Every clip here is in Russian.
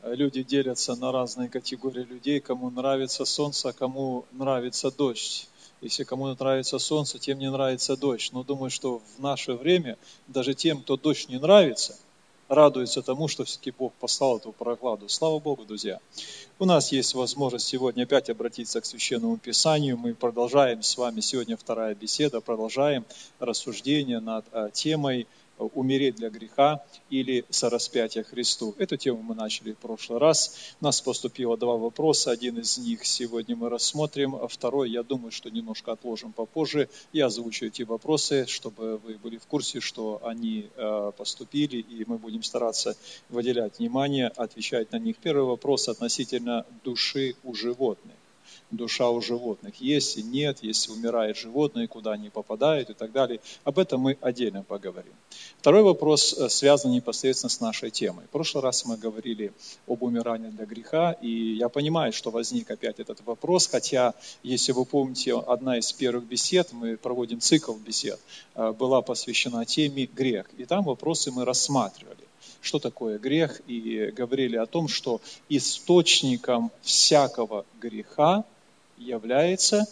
люди делятся на разные категории людей, кому нравится солнце, а кому нравится дождь. Если кому нравится солнце, тем не нравится дождь. Но думаю, что в наше время даже тем, кто дождь не нравится, радуется тому, что все-таки Бог послал эту прохладу. Слава Богу, друзья. У нас есть возможность сегодня опять обратиться к Священному Писанию. Мы продолжаем с вами, сегодня вторая беседа, продолжаем рассуждение над темой «Умереть для греха» или «Сораспятие Христу». Эту тему мы начали в прошлый раз. У нас поступило два вопроса. Один из них сегодня мы рассмотрим, а второй, я думаю, что немножко отложим попозже. Я озвучу эти вопросы, чтобы вы были в курсе, что они поступили, и мы будем стараться выделять внимание, отвечать на них. Первый вопрос относительно души у животных. Душа у животных есть и нет, если умирает животное, куда они попадают и так далее. Об этом мы отдельно поговорим. Второй вопрос связан непосредственно с нашей темой. В прошлый раз мы говорили об умирании для греха, и я понимаю, что возник опять этот вопрос, хотя, если вы помните, одна из первых бесед, мы проводим цикл бесед, была посвящена теме грех, и там вопросы мы рассматривали. Что такое грех? И говорили о том, что источником всякого греха является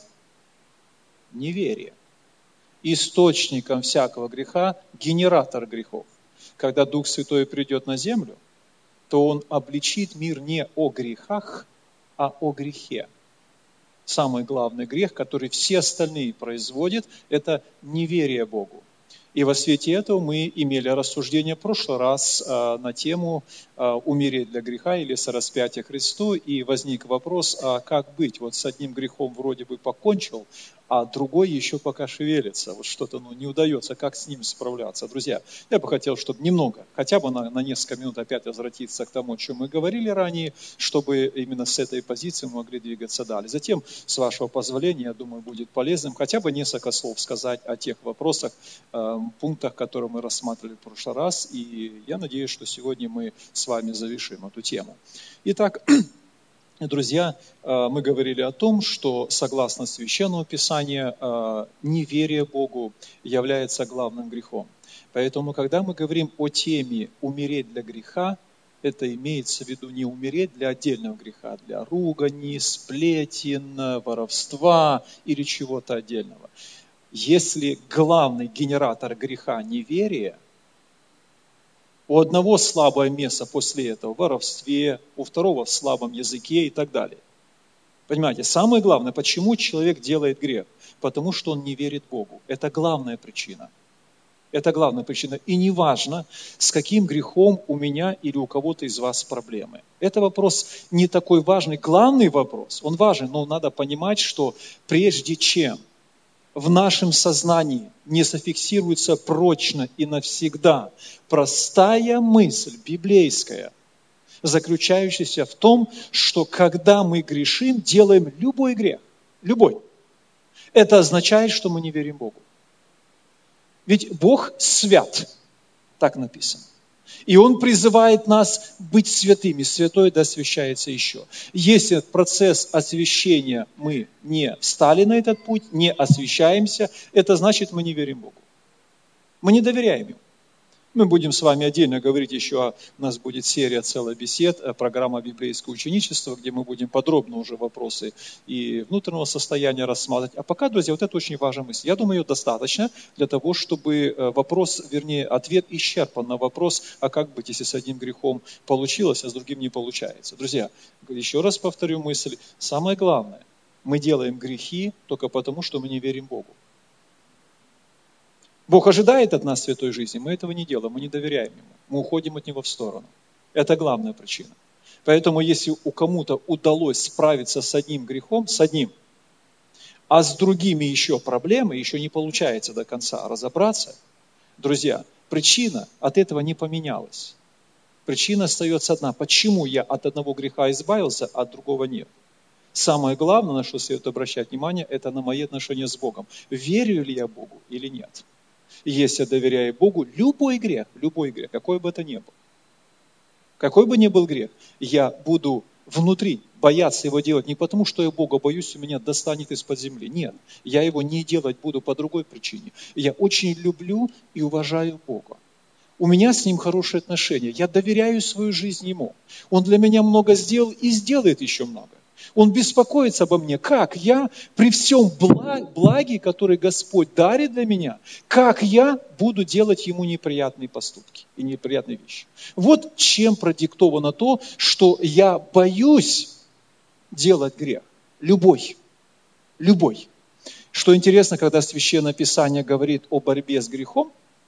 неверие. Источником всякого греха – генератор грехов. Когда Дух Святой придет на землю, то Он обличит мир не о грехах, а о грехе. Самый главный грех, который все остальные производят, это неверие Богу. И во свете этого мы имели рассуждение в прошлый раз на тему «Умереть для греха» или «Сораспятие Христу». И возник вопрос, а как быть? Вот с одним грехом вроде бы покончил, а другой еще пока шевелится. Вот что-то не удается, как с ним справляться. Друзья, я бы хотел, чтобы немного, хотя бы на несколько минут опять возвратиться к тому, о чем мы говорили ранее, чтобы именно с этой позиции мы могли двигаться далее. Затем, с вашего позволения, я думаю, будет полезным хотя бы несколько слов сказать о тех вопросах, пунктах, которые мы рассматривали в прошлый раз. И я надеюсь, что сегодня мы с вами завершим эту тему. Итак, друзья, мы говорили о том, что согласно Священному Писанию, неверие Богу является главным грехом. Поэтому, когда мы говорим о теме «умереть для греха», это имеется в виду не умереть для отдельного греха, для ругани, сплетен, воровства или чего-то отдельного. Если главный генератор греха – неверие, у одного слабое место после этого в воровстве, у второго в слабом языке и так далее. Понимаете, самое главное, почему человек делает грех? Потому что он не верит Богу. Это главная причина. Это главная причина. И неважно, с каким грехом у меня или у кого-то из вас проблемы. Это вопрос не такой важный. Главный вопрос, он важен, но надо понимать, что прежде чем в нашем сознании не зафиксируется прочно и навсегда простая мысль библейская, заключающаяся в том, что когда мы грешим, делаем любой грех, любой, это означает, что мы не верим Богу. Ведь Бог свят, так написано. И Он призывает нас быть святыми. Святой да освящается еще. Если процесс освящения мы не встали на этот путь, не освящаемся, это значит, мы не верим Богу. Мы не доверяем Ему. Мы будем с вами отдельно говорить еще, у нас будет серия целая бесед, программа «Библейское ученичество», где мы будем подробно уже вопросы и внутреннего состояния рассматривать. А пока, друзья, вот это очень важная мысль. Я думаю, ее достаточно для того, чтобы ответ исчерпан на вопрос, а как быть, если с одним грехом получилось, а с другим не получается. Друзья, еще раз повторю мысль. Самое главное, мы делаем грехи только потому, что мы не верим Богу. Бог ожидает от нас святой жизни, мы этого не делаем, мы не доверяем Ему, мы уходим от Него в сторону. Это главная причина. Поэтому если у кому-то удалось справиться с одним грехом, с одним, а с другими еще проблемы, еще не получается до конца разобраться, друзья, причина от этого не поменялась. Причина остается одна. Почему я от одного греха избавился, а от другого нет? Самое главное, на что следует обращать внимание, это на мои отношения с Богом. Верю ли я Богу или нет? Если я доверяю Богу, любой грех, какой бы это ни был, какой бы ни был грех, я буду внутри бояться его делать не потому, что я Бога боюсь, у меня достанет из-под земли. Нет, я его не делать буду по другой причине. Я очень люблю и уважаю Бога. У меня с Ним хорошие отношения. Я доверяю свою жизнь Ему. Он для меня много сделал и сделает еще много. Он беспокоится обо мне. Как я при всем благе, который Господь дарит для меня, как я буду делать Ему неприятные поступки и неприятные вещи. Вот чем продиктовано то, что я боюсь делать грех. Любой. Любой. Что интересно, когда Священное Писание говорит о борьбе с грехом,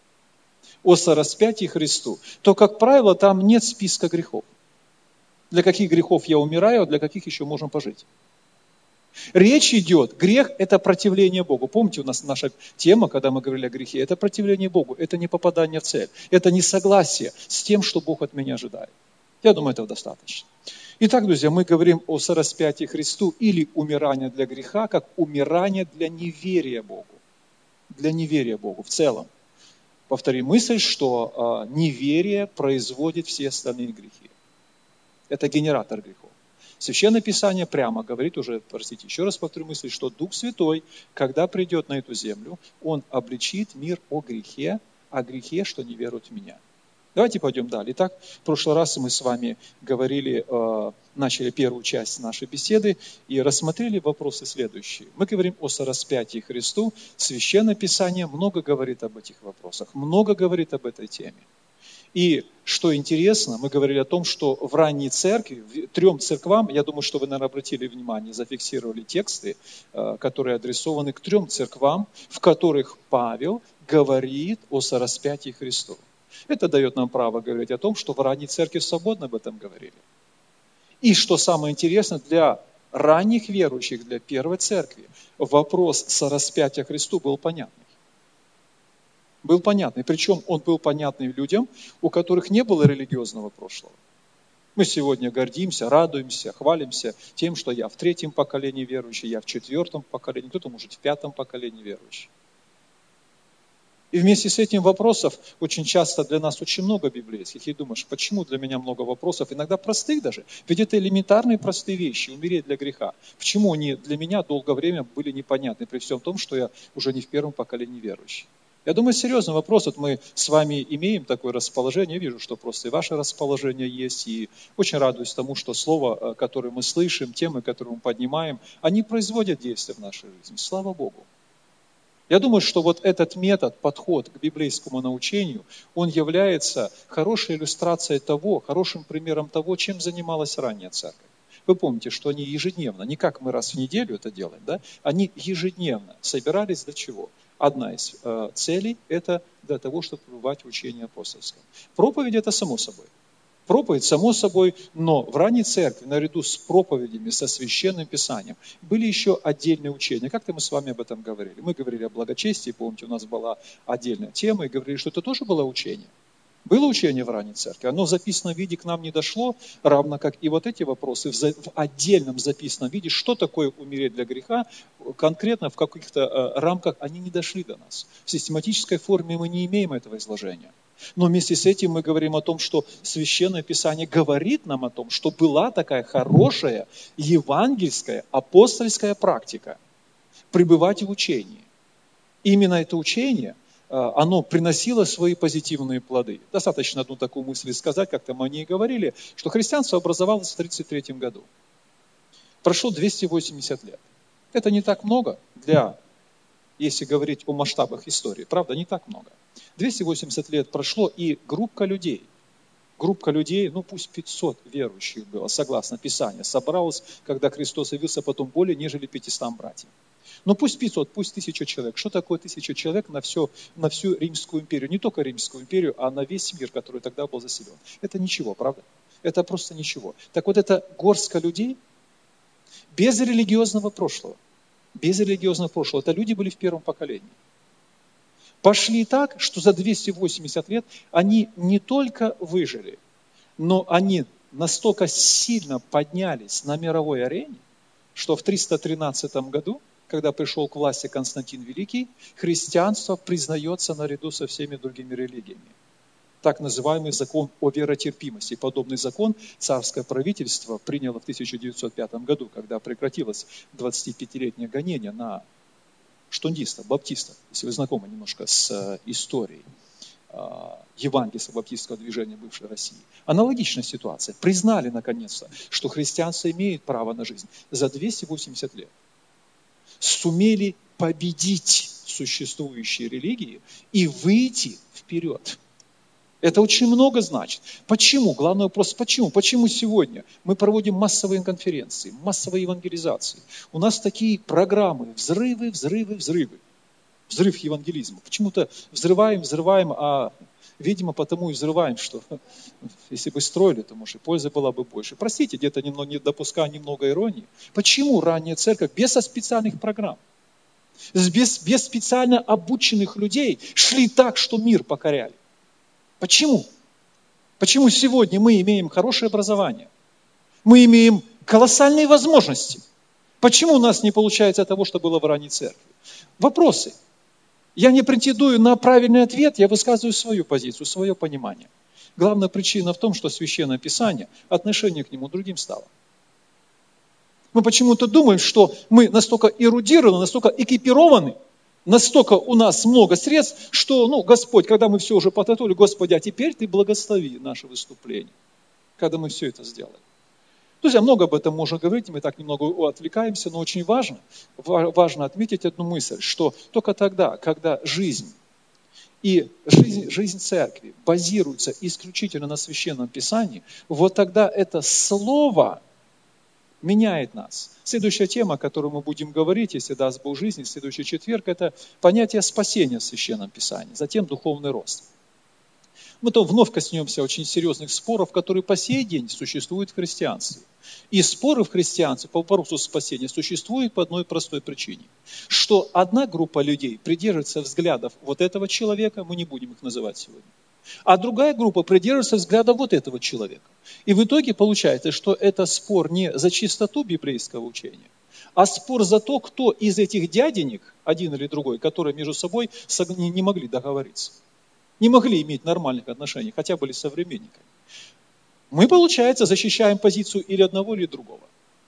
о сораспятии Христу, то, как правило, там нет списка грехов. Для каких грехов я умираю, а для каких еще можем пожить. Речь идет, грех – это противление Богу. Помните, у нас наша тема, когда мы говорили о грехе, это противление Богу, это не попадание в цель, это не согласие с тем, что Бог от меня ожидает. Я думаю, этого достаточно. Итак, друзья, мы говорим о сораспятии Христу или умирании для греха, как умирание для неверия Богу. Для неверия Богу в целом. Повторим мысль, что неверие производит все остальные грехи. Это генератор грехов. Священное Писание прямо говорит уже, простите, еще раз повторю мысль, что Дух Святой, когда придет на эту землю, Он обличит мир о грехе, что не веруют в Меня. Давайте пойдем далее. Итак, в прошлый раз мы с вами говорили, начали первую часть нашей беседы и рассмотрели вопросы следующие. Мы говорим о сораспятии Христу. Священное Писание много говорит об этих вопросах, много говорит об этой теме. И что интересно, мы говорили о том, что в ранней церкви, 3 церквам, я думаю, что вы, наверное, обратили внимание, зафиксировали тексты, которые адресованы к 3 церквам, в которых Павел говорит о сораспятии Христу. Это дает нам право говорить о том, что в ранней церкви свободно об этом говорили. И что самое интересное, для ранних верующих, для первой церкви, вопрос сораспятия Христу был понятный. Был понятный. Причем он был понятный людям, у которых не было религиозного прошлого. Мы сегодня гордимся, радуемся, хвалимся тем, что я в 3 поколении верующий, я в 4 поколении, кто-то может в 5 поколении верующий. И вместе с этим вопросов очень часто для нас очень много библейских. И думаешь, почему для меня много вопросов, иногда простых даже. Ведь это элементарные простые вещи, умереть для греха. Почему они для меня долгое время были непонятны, при всем том, что я уже не в 1 поколении верующий. Я думаю, серьезный вопрос. Вот мы с вами имеем такое расположение. Я вижу, что просто и ваше расположение есть. И очень радуюсь тому, что слово, которое мы слышим, темы, которые мы поднимаем, они производят действие в нашей жизни. Слава Богу. Я думаю, что вот этот метод, подход к библейскому научению, он является хорошей иллюстрацией того, хорошим примером того, чем занималась ранняя церковь. Вы помните, что они ежедневно, не как мы раз в неделю это делаем, да? Они ежедневно собирались для чего? Одна из целей – это для того, чтобы пребывать в учении апостольском. Проповедь – это само собой. Проповедь, само собой, но в ранней церкви, наряду с проповедями, со Священным Писанием, были еще отдельные учения. Как-то мы с вами об этом говорили. Мы говорили о благочестии, помните, у нас была отдельная тема, и говорили, что это тоже было учение. Было учение в ранней церкви, оно в записанном виде к нам не дошло, равно как и вот эти вопросы в отдельном записанном виде, что такое умереть для греха, конкретно в каких-то рамках они не дошли до нас. В систематической форме мы не имеем этого изложения. Но вместе с этим мы говорим о том, что Священное Писание говорит нам о том, что была такая хорошая евангельская, апостольская практика пребывать в учении. Именно это учение, оно приносило свои позитивные плоды. Достаточно одну такую мысль сказать, как-то мы о ней говорили, что христианство образовалось в 1933 году. Прошло 280 лет. Это не так много если говорить о масштабах истории. Правда, не так много. 280 лет прошло, и группа людей, пусть 500 верующих было, согласно Писанию, собралась, когда Христос явился, потом более нежели 500 братьев. Пусть 500, пусть 1000 человек. Что такое 1000 человек на всю Римскую империю? Не только Римскую империю, а на весь мир, который тогда был заселен. Это ничего, правда? Это просто ничего. Так вот, это горстка людей без религиозного прошлого. Без религиозного прошлого. Это люди были в 1 поколении. Пошли так, что за 280 лет они не только выжили, но они настолько сильно поднялись на мировой арене, что в 313 году, когда пришел к власти Константин Великий, христианство признается наряду со всеми другими религиями. Так называемый закон о веротерпимости. Подобный закон царское правительство приняло в 1905 году, когда прекратилось 25-летнее гонение на штундистов, баптистов, если вы знакомы немножко с историей. евангельского баптистского движения бывшей России. Аналогичная ситуация. Признали наконец-то, что христианство имеет право на жизнь за 280 лет. Сумели победить существующие религии и выйти вперед. Это очень много значит. Почему? Главный вопрос, почему? Почему сегодня мы проводим массовые конференции, массовые евангелизации? У нас такие программы, взрывы. Взрыв евангелизма. Почему-то взрываем, а, видимо, потому и взрываем, что если бы строили, то, может, и пользы была бы больше. Простите, где-то немного, не допуская немного иронии. Почему ранняя церковь без специальных программ, без специально обученных людей шли так, что мир покоряли? Почему? Почему сегодня мы имеем хорошее образование? Мы имеем колоссальные возможности. Почему у нас не получается того, что было в ранней церкви? Вопросы. Я не претендую на правильный ответ, я высказываю свою позицию, свое понимание. Главная причина в том, что Священное Писание, отношение к нему другим стало. Мы почему-то думаем, что мы настолько эрудированы, настолько экипированы, настолько у нас много средств, что, Господь, когда мы все уже подготовили, Господи, а теперь Ты благослови наше выступление, когда мы все это сделали. Друзья, много об этом можно говорить, мы так немного отвлекаемся, но очень важно отметить одну мысль, что только тогда, когда жизнь церкви базируется исключительно на Священном Писании, вот тогда это слово меняет нас. Следующая тема, о которой мы будем говорить, если даст Бог жизни, в следующий четверг, это понятие спасения в Священном Писании, затем духовный рост. Мы то вновь коснемся очень серьезных споров, которые по сей день существуют в христианстве. И споры в христианстве по вопросу спасения существуют по одной простой причине. Что одна группа людей придерживается взглядов вот этого человека, мы не будем их называть сегодня, а другая группа придерживается взглядов вот этого человека. И в итоге получается, что это спор не за чистоту библейского учения, а спор за то, кто из этих дяденек, один или другой, которые между собой не могли договориться. Не могли иметь нормальных отношений, хотя были современниками. Мы, получается, защищаем позицию или одного, или другого.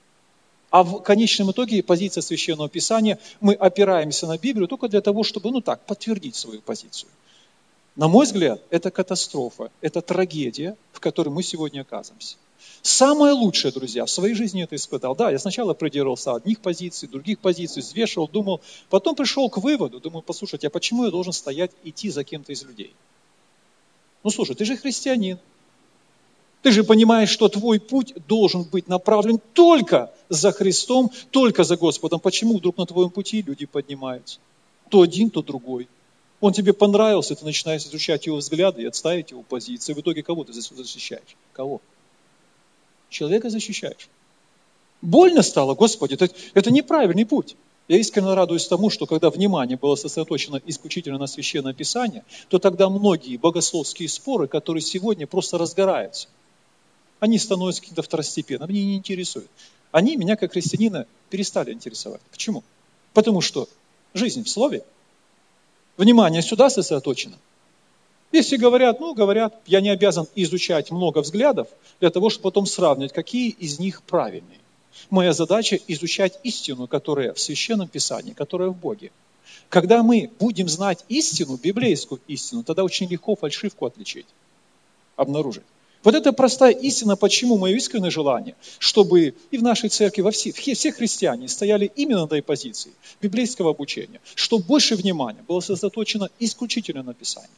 А в конечном итоге позиция Священного Писания, мы опираемся на Библию только для того, чтобы, подтвердить свою позицию. На мой взгляд, это катастрофа, это трагедия, в которой мы сегодня оказываемся. Самое лучшее, друзья, в своей жизни это испытал. Да, я сначала придерживался одних позиций, других позиций, взвешивал, думал, потом пришел к выводу, думаю, послушайте, а почему я должен идти за кем-то из людей? Слушай, ты же христианин. Ты же понимаешь, что твой путь должен быть направлен только за Христом, только за Господом. Почему вдруг на твоем пути люди поднимаются? То один, то другой. Он тебе понравился, ты начинаешь изучать его взгляды и отставить его позиции. В итоге кого ты защищаешь? Кого? Человека защищаешь. Больно стало, Господи, это неправильный путь. Я искренне радуюсь тому, что когда внимание было сосредоточено исключительно на Священное Писание, то тогда многие богословские споры, которые сегодня просто разгораются, они становятся каким-то второстепенным, они не интересуют. Они меня, как христианина, перестали интересовать. Почему? Потому что жизнь в Слове, внимание сюда сосредоточено. Если говорят, я не обязан изучать много взглядов для того, чтобы потом сравнивать, какие из них правильные. Моя задача изучать истину, которая в Священном Писании, которая в Боге. Когда мы будем знать истину, библейскую истину, тогда очень легко фальшивку отличить, обнаружить. Вот это простая истина, почему мое искреннее желание, чтобы и в нашей церкви, все христиане стояли именно на этой позиции библейского обучения, чтобы больше внимания было сосредоточено исключительно на Писании.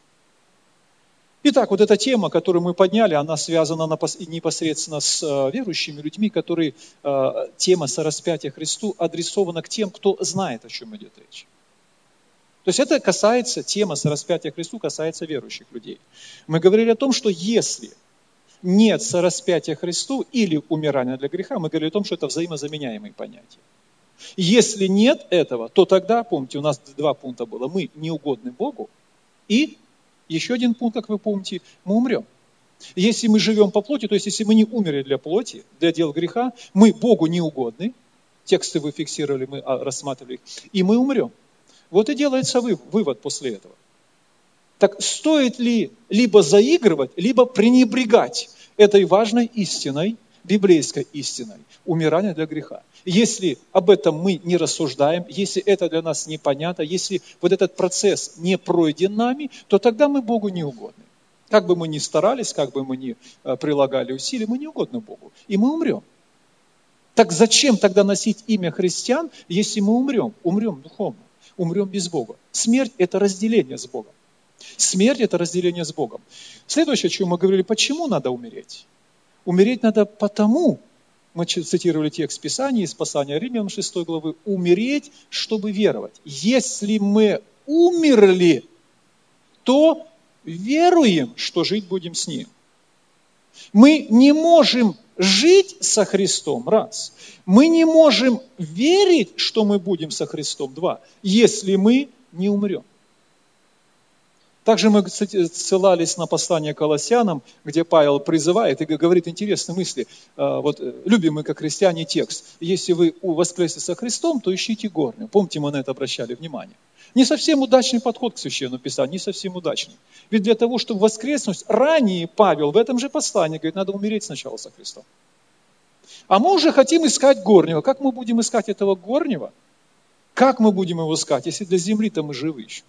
Итак, вот эта тема, которую мы подняли, она связана непосредственно с верующими людьми, которые тема сораспятия Христу адресована к тем, кто знает, о чем идет речь. То есть это тема сораспятия Христу касается верующих людей. Мы говорили о том, что если нет сораспятия Христу или умирания для греха, мы говорили о том, что это взаимозаменяемые понятия. Если нет этого, то тогда, помните, у нас 2 пункта было, мы неугодны Богу, и еще один пункт, как вы помните, мы умрем. Если мы живем по плоти, то есть если мы не умерли для плоти, для дел греха, мы Богу не угодны, тексты вы фиксировали, мы рассматривали их, и мы умрем. Вот и делается вывод после этого. Так стоит ли либо заигрывать, либо пренебрегать этой важной истиной, библейской истиной умирания для греха. Если об этом мы не рассуждаем, если это для нас непонятно, если вот этот процесс не пройден нами, то тогда мы Богу не угодны. Как бы мы ни старались, как бы мы ни прилагали усилий, мы не угодны Богу. И мы умрем. Так зачем тогда носить имя христиан, если мы умрем? Умрем духовно, умрем без Бога. Смерть – это разделение с Богом. Смерть – это разделение с Богом. Следующее, о чем мы говорили, почему надо умереть? Умереть надо потому, мы цитировали текст Писания из послания Римлянам 6 главы, умереть, чтобы веровать. Если мы умерли, то веруем, что жить будем с Ним. Мы не можем жить со Христом, раз. Мы не можем верить, что мы будем со Христом, два, если мы не умрем. Также мы ссылались на послание Колоссянам, где Павел призывает и говорит интересные мысли. Вот любимый как христиане текст. Если вы воскресли со Христом, то ищите горнего. Помните, мы на это обращали внимание. Не совсем удачный подход к Священному Писанию, не совсем удачный. Ведь для того, чтобы воскреснуть, ранее Павел в этом же послании говорит, надо умереть сначала со Христом. А мы уже хотим искать горнего. Как мы будем искать этого горнего? Как мы будем его искать, если для земли-то мы живы еще?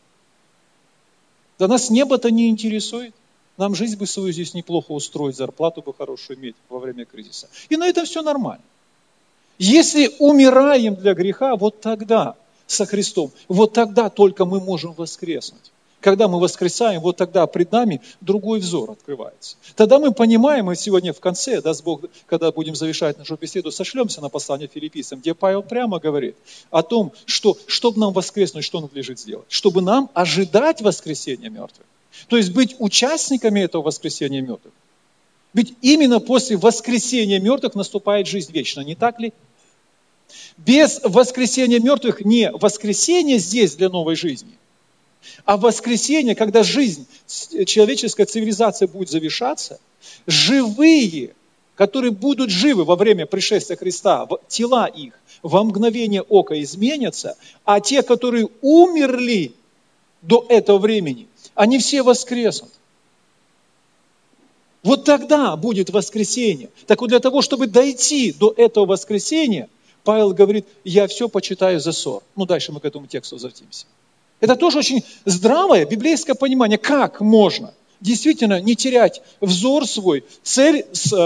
Да нас небо-то не интересует. Нам жизнь бы свою здесь неплохо устроить, зарплату бы хорошую иметь во время кризиса. И на этом все нормально. Если умираем для греха, вот тогда со Христом, вот тогда только мы можем воскреснуть. Когда мы воскресаем, вот тогда пред нами другой взор открывается. Тогда мы понимаем, и сегодня в конце, даст Бог, когда будем завершать нашу беседу, сошлемся на послание Филиппийцам, где Павел прямо говорит о том, что, чтобы нам воскреснуть, что надлежит сделать? Чтобы нам ожидать воскресения мертвых. То есть быть участниками этого воскресения мертвых. Ведь именно после воскресения мертвых наступает жизнь вечная, не так ли? Без воскресения мертвых не воскресение здесь для новой жизни, а воскресение, когда жизнь, человеческая цивилизация будет завершаться, живые, которые будут живы во время пришествия Христа, тела их во мгновение ока изменятся, а те, которые умерли до этого времени, они все воскреснут. Вот тогда будет воскресение. Так вот для того, чтобы дойти до этого воскресения, Павел говорит, я все почитаю за ссор. Ну, дальше мы к этому тексту возвратимся. Это тоже очень здравое библейское понимание, как можно действительно не терять взор свой, цель,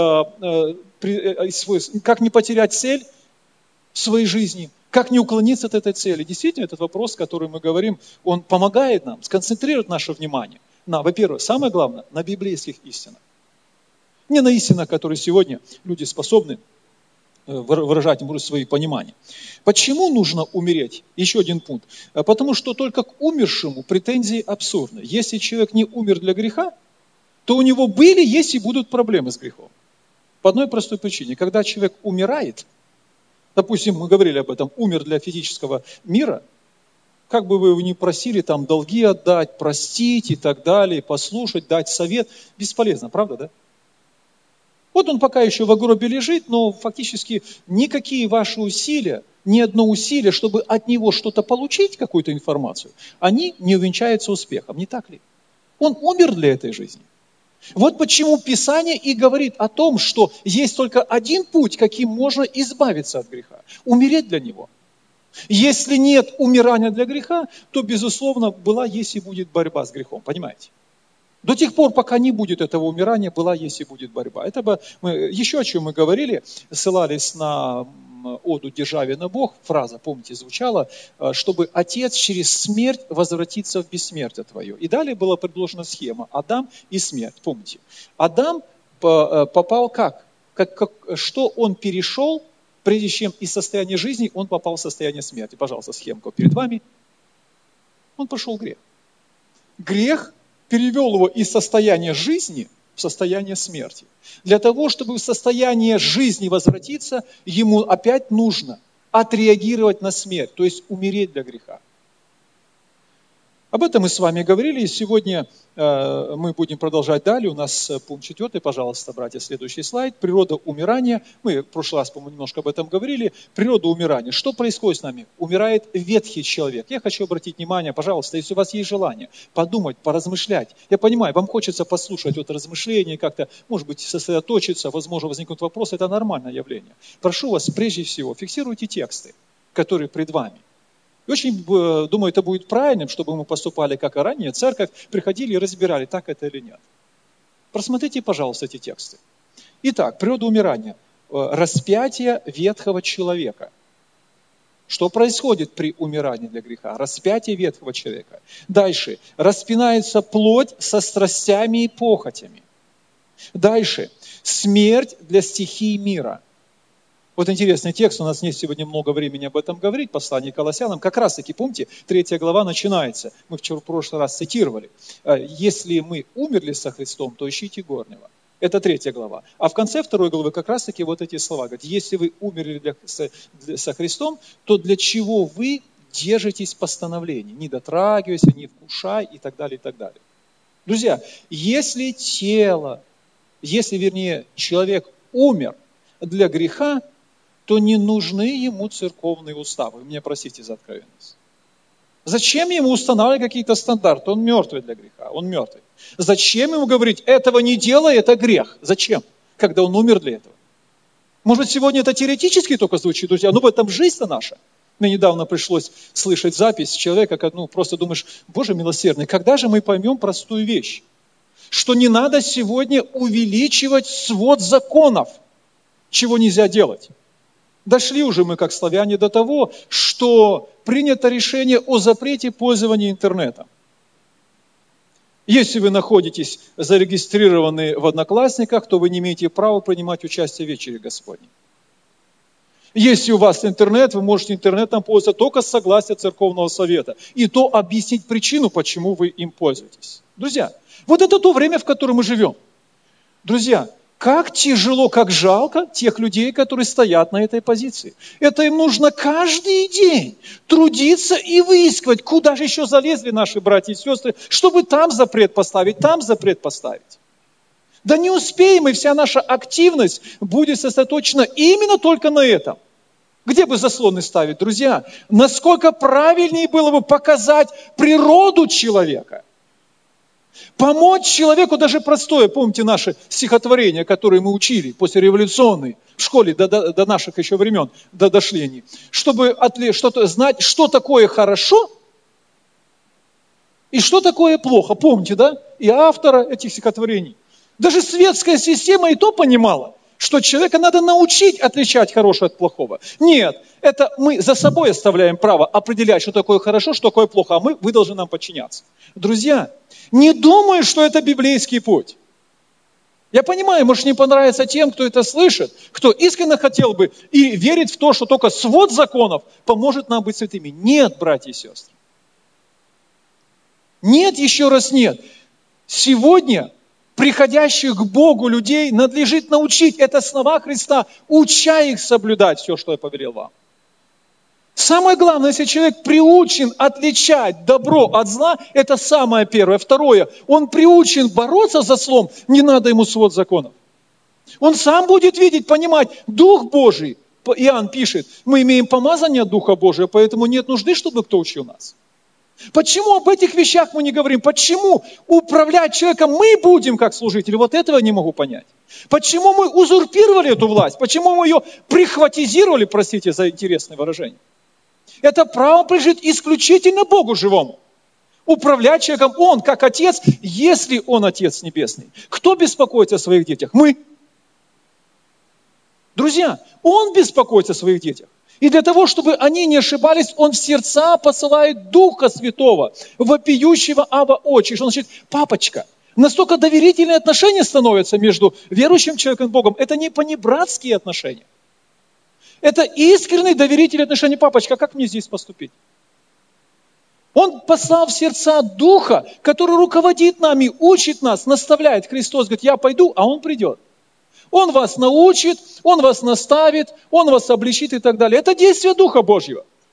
как не потерять цель в своей жизни, как не уклониться от этой цели. Действительно, этот вопрос, который мы говорим, он помогает нам сконцентрировать наше внимание на, во-первых, самое главное, на библейских истинах. Не на истинах, которые сегодня люди способны выражать, может, свои понимания. Почему нужно умереть? Еще один пункт. Потому что только к умершему претензии абсурдны. Если человек не умер для греха, то у него были, есть и будут проблемы с грехом. По одной простой причине. Когда человек умирает, допустим, мы говорили об этом, умер для физического мира, как бы вы его ни просили, там, долги отдать, простить и так далее, послушать, дать совет, бесполезно, правда, да? Вот он пока еще в гробе лежит, но фактически никакие ваши усилия, ни одно усилие, чтобы от него что-то получить, какую-то информацию, они не увенчаются успехом, не так ли? Он умер для этой жизни. Вот почему Писание и говорит о том, что есть только один путь, каким можно избавиться от греха. Умереть для него. Если нет умирания для греха, то, безусловно, была, есть и будет борьба с грехом. Понимаете? До тех пор, пока не будет этого умирания, была, есть и будет борьба. Это бы мы, еще о чем мы говорили, ссылались на оду «Державе на Бог», фраза, помните, звучала, чтобы Отец через смерть возвратится в бессмертие твое. И далее была предложена схема Адам и смерть, помните. Адам попал как? Что он перешел, прежде чем из состояния жизни он попал в состояние смерти. Пожалуйста, схемка перед вами. Он пошел грех. Грех перевел его из состояния жизни в состояние смерти. Для того, чтобы в состояние жизни возвратиться, ему опять нужно отреагировать на смерть, то есть умереть для греха. Об этом мы с вами говорили, и сегодня мы будем продолжать далее. У нас пункт 4, пожалуйста, братья, следующий слайд. Природа умирания. Мы в прошлый раз, по-моему, немножко об этом говорили. Природа умирания. Что происходит с нами? Умирает ветхий человек. Я хочу обратить внимание, пожалуйста, если у вас есть желание подумать, поразмышлять. Я понимаю, вам хочется послушать вот размышления, как-то, может быть, сосредоточиться, возможно, возникнут вопросы. Это нормальное явление. Прошу вас, прежде всего, фиксируйте тексты, которые пред вами. И очень, думаю, это будет правильным, чтобы мы поступали, как и ранее, церковь, приходили и разбирали, так это или нет. Просмотрите, пожалуйста, эти тексты. Итак, природа умирания. Распятие ветхого человека. Что происходит при умирании для греха? Распятие ветхого человека. Дальше. Распинается плоть со страстями и похотями. Дальше. Смерть для стихий мира. Вот интересный текст, у нас нет сегодня много времени об этом говорить, послание к Колоссянам. Как раз таки, помните, 3 глава начинается. Мы в прошлый раз цитировали. Если мы умерли со Христом, то ищите горнего. Это 3 глава. А в конце 2 главы как раз таки вот эти слова. Говорит, если вы умерли со Христом, то для чего вы держитесь постановлений? Не дотрагивайся, не вкушай и так далее, и так далее. Друзья, если человек умер для греха, то не нужны ему церковные уставы. Вы меня простите за откровенность. Зачем ему устанавливать какие-то стандарты? Он мертвый для греха, он мертвый. Зачем ему говорить, этого не делай, это грех? Зачем? Когда он умер для этого. Может быть, сегодня это теоретически только звучит, друзья, но в этом жизнь-то наша. Мне недавно пришлось слышать запись человека, просто думаешь, Боже милосердный, когда же мы поймем простую вещь? Что не надо сегодня увеличивать свод законов, чего нельзя делать. Дошли уже мы, как славяне, до того, что принято решение о запрете пользования интернетом. Если вы находитесь зарегистрированы в Одноклассниках, то вы не имеете права принимать участие в вечере Господней. Если у вас интернет, вы можете интернетом пользоваться только с согласия церковного совета. И то объяснить причину, почему вы им пользуетесь. Друзья, вот это то время, в котором мы живем. Друзья, как тяжело, как жалко тех людей, которые стоят на этой позиции. Это им нужно каждый день трудиться и выискивать, куда же еще залезли наши братья и сестры, чтобы там запрет поставить, там запрет поставить. Да не успеем, и вся наша активность будет сосредоточена именно только на этом. Где бы заслоны ставить, друзья? Насколько правильнее было бы показать природу человека. Помочь человеку, даже простое, помните наши стихотворения, которые мы учили послереволюционные, в школе до наших еще времен, дошли они, чтобы что-то знать, что такое хорошо и что такое плохо. Помните, да? И автора этих стихотворений. Даже светская система и то понимала, что человека надо научить отличать хорошее от плохого. Нет, это мы за собой оставляем право определять, что такое хорошо, что такое плохо, а вы должны нам подчиняться. Друзья, не думаю, что это библейский путь. Я понимаю, может не понравится тем, кто это слышит, кто искренне хотел бы и верит в то, что только свод законов поможет нам быть святыми. Нет, братья и сестры. Нет, еще раз нет. Сегодня приходящих к Богу людей надлежит научить. Это слова Христа, уча их соблюдать все, что я повелел вам. Самое главное, если человек приучен отличать добро от зла, это самое первое. Второе, он приучен бороться за злом, не надо ему свод законов. Он сам будет видеть, понимать, Дух Божий, Иоанн пишет, мы имеем помазание от Духа Божия, поэтому нет нужды, чтобы кто учил нас. Почему об этих вещах мы не говорим? Почему управлять человеком мы будем как служители? Вот этого я не могу понять. Почему мы узурпировали эту власть? Почему мы ее прихватизировали, простите за интересное выражение? Это право принадлежит исключительно Богу живому. Управлять человеком Он, как Отец, если Он Отец Небесный. Кто беспокоится о своих детях? Мы. Друзья, Он беспокоится о своих детях. И для того, чтобы они не ошибались, Он в сердца посылает Духа Святого, вопиющего Абба Отче. Что значит, папочка, настолько доверительные отношения становятся между верующим человеком и Богом. Это не понебратские отношения. Это искренние доверительные отношения. Папочка, как мне здесь поступить? Он послал в сердца Духа, который руководит нами, учит нас, наставляет. Христос говорит, я пойду, а Он придет. Он вас научит, Он вас наставит, Он вас обличит и так далее. Это действие Духа Божьего.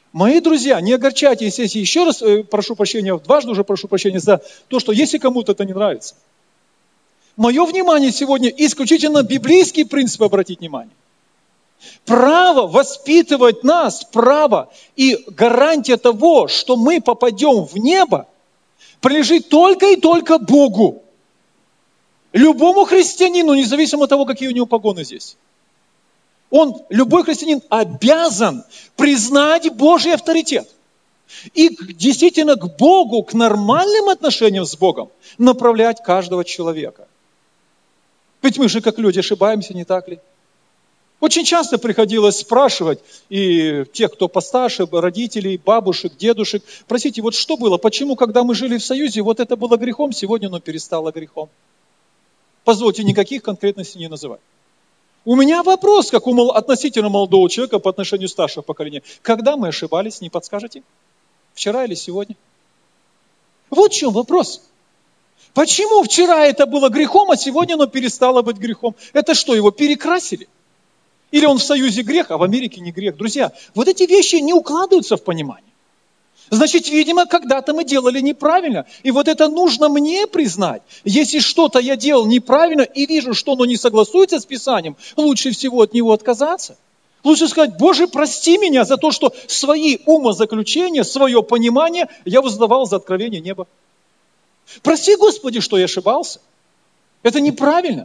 Мои друзья, не огорчайтесь, если еще раз прошу прощения, дважды уже прошу прощения за то, что если кому-то это не нравится. Мое внимание сегодня исключительно библейский принцип обратить внимание. Право воспитывать нас, право и гарантия того, что мы попадем в небо, принадлежит только и только Богу. Любому христианину, независимо от того, какие у него погоны здесь. Любой христианин обязан признать Божий авторитет. И действительно к Богу, к нормальным отношениям с Богом направлять каждого человека. Ведь мы же как люди ошибаемся, не так ли? Очень часто приходилось спрашивать и тех, кто постарше, родителей, бабушек, дедушек, простите, вот что было, почему, когда мы жили в Союзе, вот это было грехом, сегодня оно перестало грехом? Позвольте, никаких конкретностей не называть. У меня вопрос, как у относительно молодого человека по отношению к старшему поколению. Когда мы ошибались, не подскажете? Вчера или сегодня? Вот в чем вопрос. Почему вчера это было грехом, а сегодня оно перестало быть грехом? Это что, его перекрасили? Или он в Союзе грех, а в Америке не грех? Друзья, вот эти вещи не укладываются в понимание. Значит, видимо, когда-то мы делали неправильно. И вот это нужно мне признать. Если что-то я делал неправильно и вижу, что оно не согласуется с Писанием, лучше всего от него отказаться. Лучше сказать: Боже, прости меня за то, что свои умозаключения, свое понимание я воздавал за откровение неба. Прости, Господи, что я ошибался. Это неправильно.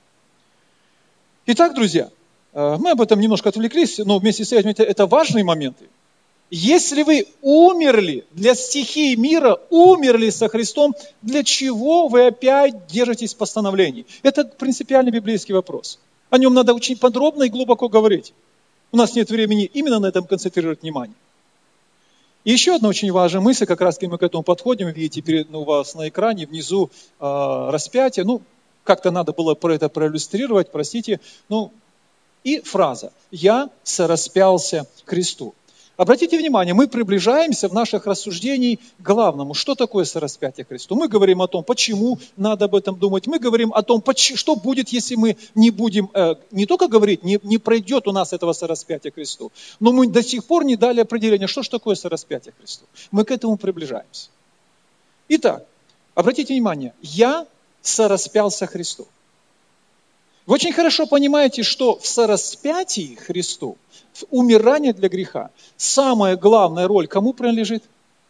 Итак, друзья, мы об этом немножко отвлеклись, но вместе с этим это важные моменты. Если вы умерли для стихии мира, умерли со Христом, для чего вы опять держитесь постановлений? Это принципиальный библейский вопрос. О нем надо очень подробно и глубоко говорить. У нас нет времени именно на этом концентрировать внимание. И еще одна очень важная мысль, как раз мы к этому подходим, видите, у вас на экране внизу распятие, как-то надо было про это проиллюстрировать, простите, и фраза «Я сораспялся Христу». Обратите внимание, мы приближаемся в наших рассуждениях к главному. Что такое сораспятие Христу? Мы говорим о том, почему надо об этом думать. Мы говорим о том, что будет, если мы не будем, не только говорить, не пройдет у нас этого сораспятия Христу, но мы до сих пор не дали определения, что же такое сораспятие Христу. Мы к этому приближаемся. Итак, обратите внимание, я сораспялся Христу. Вы очень хорошо понимаете, что в сораспятии Христу, в умирании для греха, самая главная роль кому принадлежит?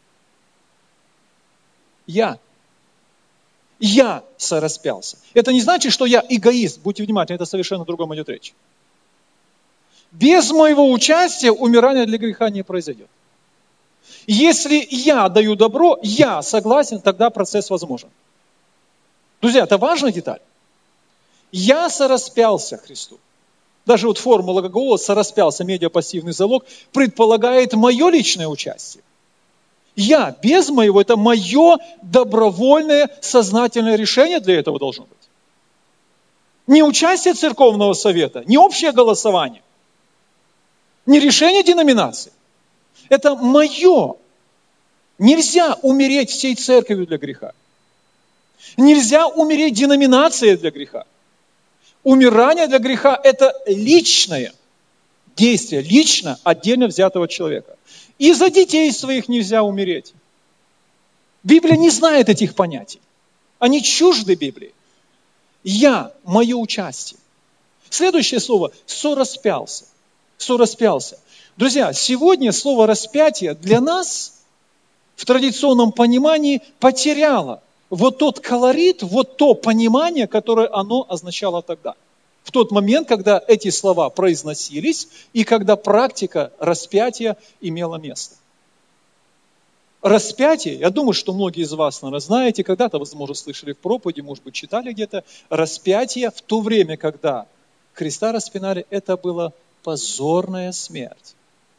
Я. Я сораспялся. Это не значит, что я эгоист. Будьте внимательны, это совершенно о другом идет речь. Без моего участия умирание для греха не произойдет. Если я даю добро, я согласен, тогда процесс возможен. Друзья, это важная деталь. Я сораспялся Христу. Даже вот формула глагола «сораспялся», медиапассивный залог, предполагает мое личное участие. Я, без моего, это мое добровольное, сознательное решение для этого должно быть. Не участие церковного совета, не общее голосование, не решение деноминации. Это мое. Нельзя умереть всей церковью для греха. Нельзя умереть деноминацией для греха. Умирание для греха – это личное действие, лично, отдельно взятого человека. И за детей своих нельзя умереть. Библия не знает этих понятий. Они чужды Библии. Я, мое участие. Следующее слово – сораспялся. Сораспялся. Друзья, сегодня слово «распятие» для нас в традиционном понимании потеряло вот тот колорит, вот то понимание, которое оно означало тогда. В тот момент, когда эти слова произносились и когда практика распятия имела место. Распятие, я думаю, что многие из вас, наверное, знаете, когда-то, возможно, слышали в проповеди, может быть, читали где-то, распятие в то время, когда Христа распинали, это была позорная смерть.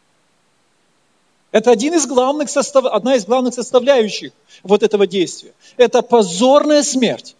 Это одна из главных составляющих вот этого действия. Это позорная смерть.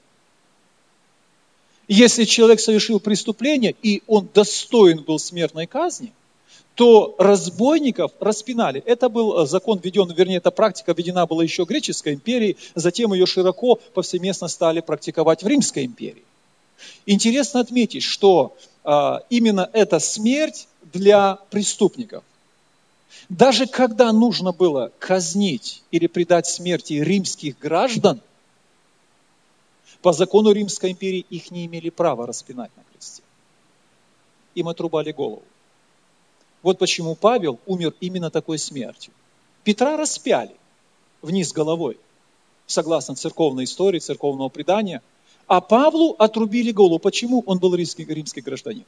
Если человек совершил преступление, и он достоин был смертной казни, то разбойников распинали. Это был закон введен, вернее, эта практика введена была еще в Греческой империи, затем ее широко, повсеместно стали практиковать в Римской империи. Интересно отметить, что именно эта смерть для преступников. Даже когда нужно было казнить или предать смерти римских граждан, по закону Римской империи их не имели права распинать на кресте. Им отрубали голову. Вот почему Павел умер именно такой смертью. Петра распяли вниз головой, согласно церковной истории, церковного предания, а Павлу отрубили голову. Почему? Он был римский гражданин.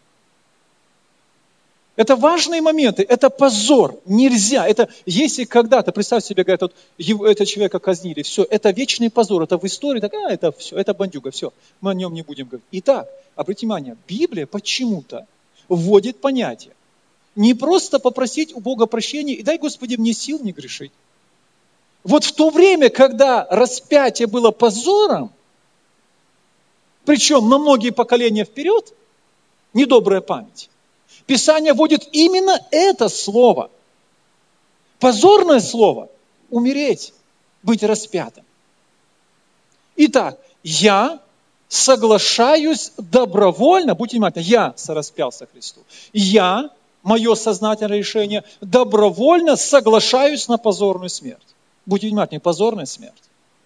Это важные моменты, это позор, нельзя. Это если когда-то, представь себе, говорят, вот, этого человека казнили, все, это вечный позор, это в истории, так, это все, это бандюга, все, мы о нем не будем говорить. Итак, обратите внимание, Библия почему-то вводит понятие. Не просто попросить у Бога прощения и дай, Господи, мне сил не грешить. Вот в то время, когда распятие было позором, причем на многие поколения вперед, недобрая память, Писание вводит именно это слово. Позорное слово – умереть, быть распятым. Итак, я соглашаюсь добровольно, будьте внимательны, я сораспялся Христу. Я, мое сознательное решение, добровольно соглашаюсь на позорную смерть. Будьте внимательны, позорная смерть.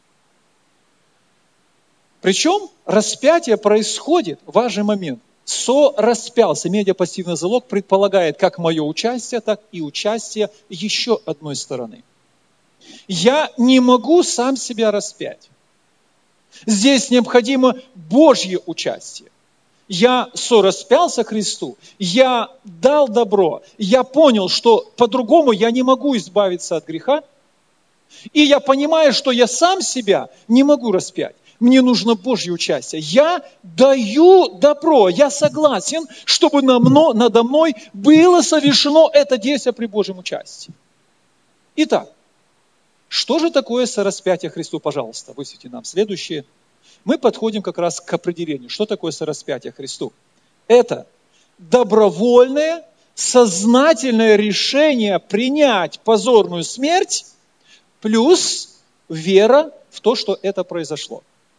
Причем распятие происходит, важный момент, сораспялся, медиапассивный залог предполагает как мое участие, так и участие еще одной стороны. Я не могу сам себя распять. Здесь необходимо Божье участие. Я сораспялся Христу, я дал добро, я понял, что по-другому я не могу избавиться от греха, и я понимаю, что я сам себя не могу распять. Мне нужно Божье участие. Я даю добро, я согласен, чтобы надо мной было совершено это действие при Божьем участии. Итак, что же такое сораспятие Христу? Пожалуйста, высветите нам следующее. Мы подходим как раз к определению, что такое сораспятие Христу. Это добровольное, сознательное решение принять позорную смерть плюс вера в то, что это произошло.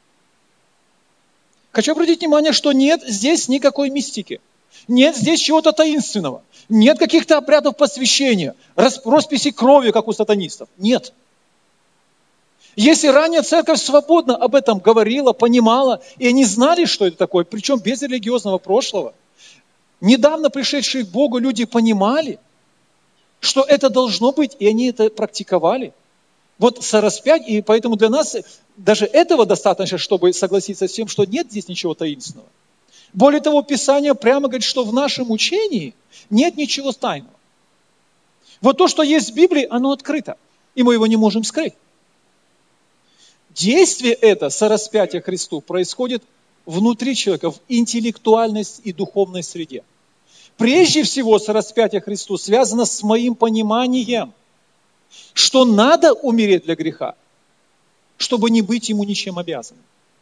Хочу обратить внимание, что нет здесь никакой мистики. Нет здесь чего-то таинственного. Нет каких-то обрядов посвящения, росписи крови, как у сатанистов. Нет. Если ранее церковь свободно об этом говорила, понимала, и они знали, что это такое, причем без религиозного прошлого, недавно пришедшие к Богу люди понимали, что это должно быть, и они это практиковали. Вот сораспять, и поэтому для нас даже этого достаточно, чтобы согласиться с тем, что нет здесь ничего таинственного. Более того, Писание прямо говорит, что в нашем учении нет ничего тайного. Вот то, что есть в Библии, оно открыто, и мы его не можем скрыть. Действие это, сораспятие Христу, происходит внутри человека, в интеллектуальной и духовной среде. Прежде всего, сораспятие Христу связано с моим пониманием, что надо умереть для греха, чтобы не быть ему ничем обязанным.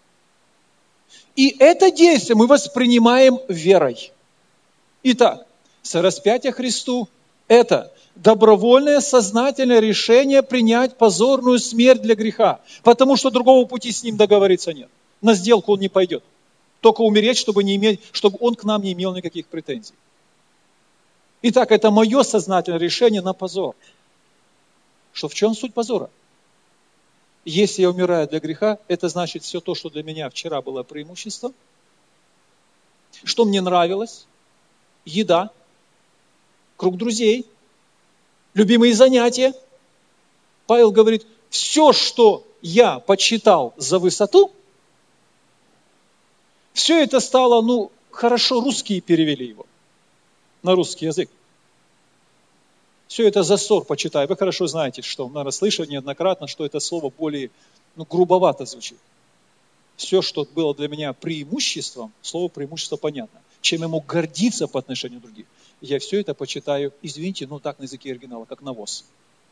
И это действие мы воспринимаем верой. Итак, сораспятие Христу – это добровольное, сознательное решение принять позорную смерть для греха, потому что другого пути с ним договориться нет. На сделку он не пойдет. Только умереть, чтобы он к нам не имел никаких претензий. Итак, это мое сознательное решение на позор. Что в чем суть позора? Если я умираю для греха, это значит все то, что для меня вчера было преимуществом, что мне нравилось, еда, круг друзей, любимые занятия. Павел говорит, все, что я почитал за высоту, все это стало, хорошо, русские перевели его на русский язык. Все это за ссор почитаю. Вы хорошо знаете, что, наверное, слышали неоднократно, что это слово более грубовато звучит. Все, что было для меня преимуществом, слово преимущество понятно. Чем я мог гордиться по отношению к другим. Я все это почитаю, извините, так на языке оригинала, как навоз.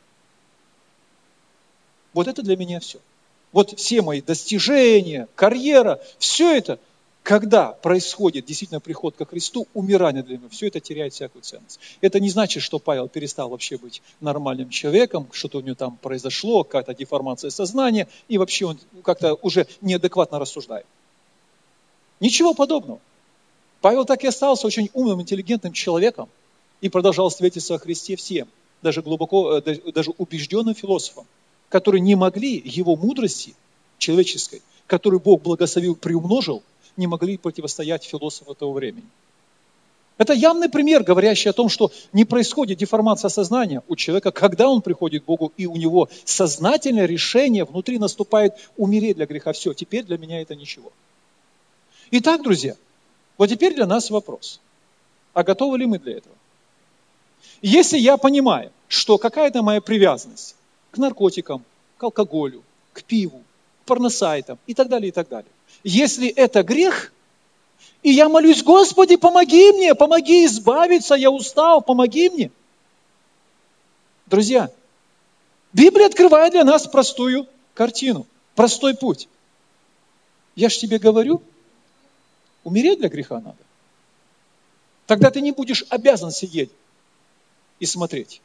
Вот это для меня все. Вот все мои достижения, карьера, все это, когда происходит действительно приход ко Христу, умирание для него, все это теряет всякую ценность. Это не значит, что Павел перестал вообще быть нормальным человеком, что-то у него там произошло, какая-то деформация сознания, и вообще он как-то уже неадекватно рассуждает. Ничего подобного. Павел так и остался очень умным, интеллигентным человеком и продолжал свидетельствовать о Христе всем, даже даже убежденным философам, которые не могли его мудрости человеческой, которую Бог благословил, приумножил, не могли противостоять философу того времени. Это явный пример, говорящий о том, что не происходит деформация сознания у человека, когда он приходит к Богу, и у него сознательное решение внутри наступает умереть для греха. Все, теперь для меня это ничего. Итак, друзья, вот теперь для нас вопрос. А готовы ли мы для этого? Если я понимаю, что какая-то моя привязанность к наркотикам, к алкоголю, к пиву, к порносайтам и так далее, и так далее. Если это грех, и я молюсь: Господи, помоги мне, помоги избавиться, я устал, помоги мне. Друзья, Библия открывает для нас простую картину, простой путь. Я ж тебе говорю, умереть для греха надо. Тогда ты не будешь обязан сидеть и смотреть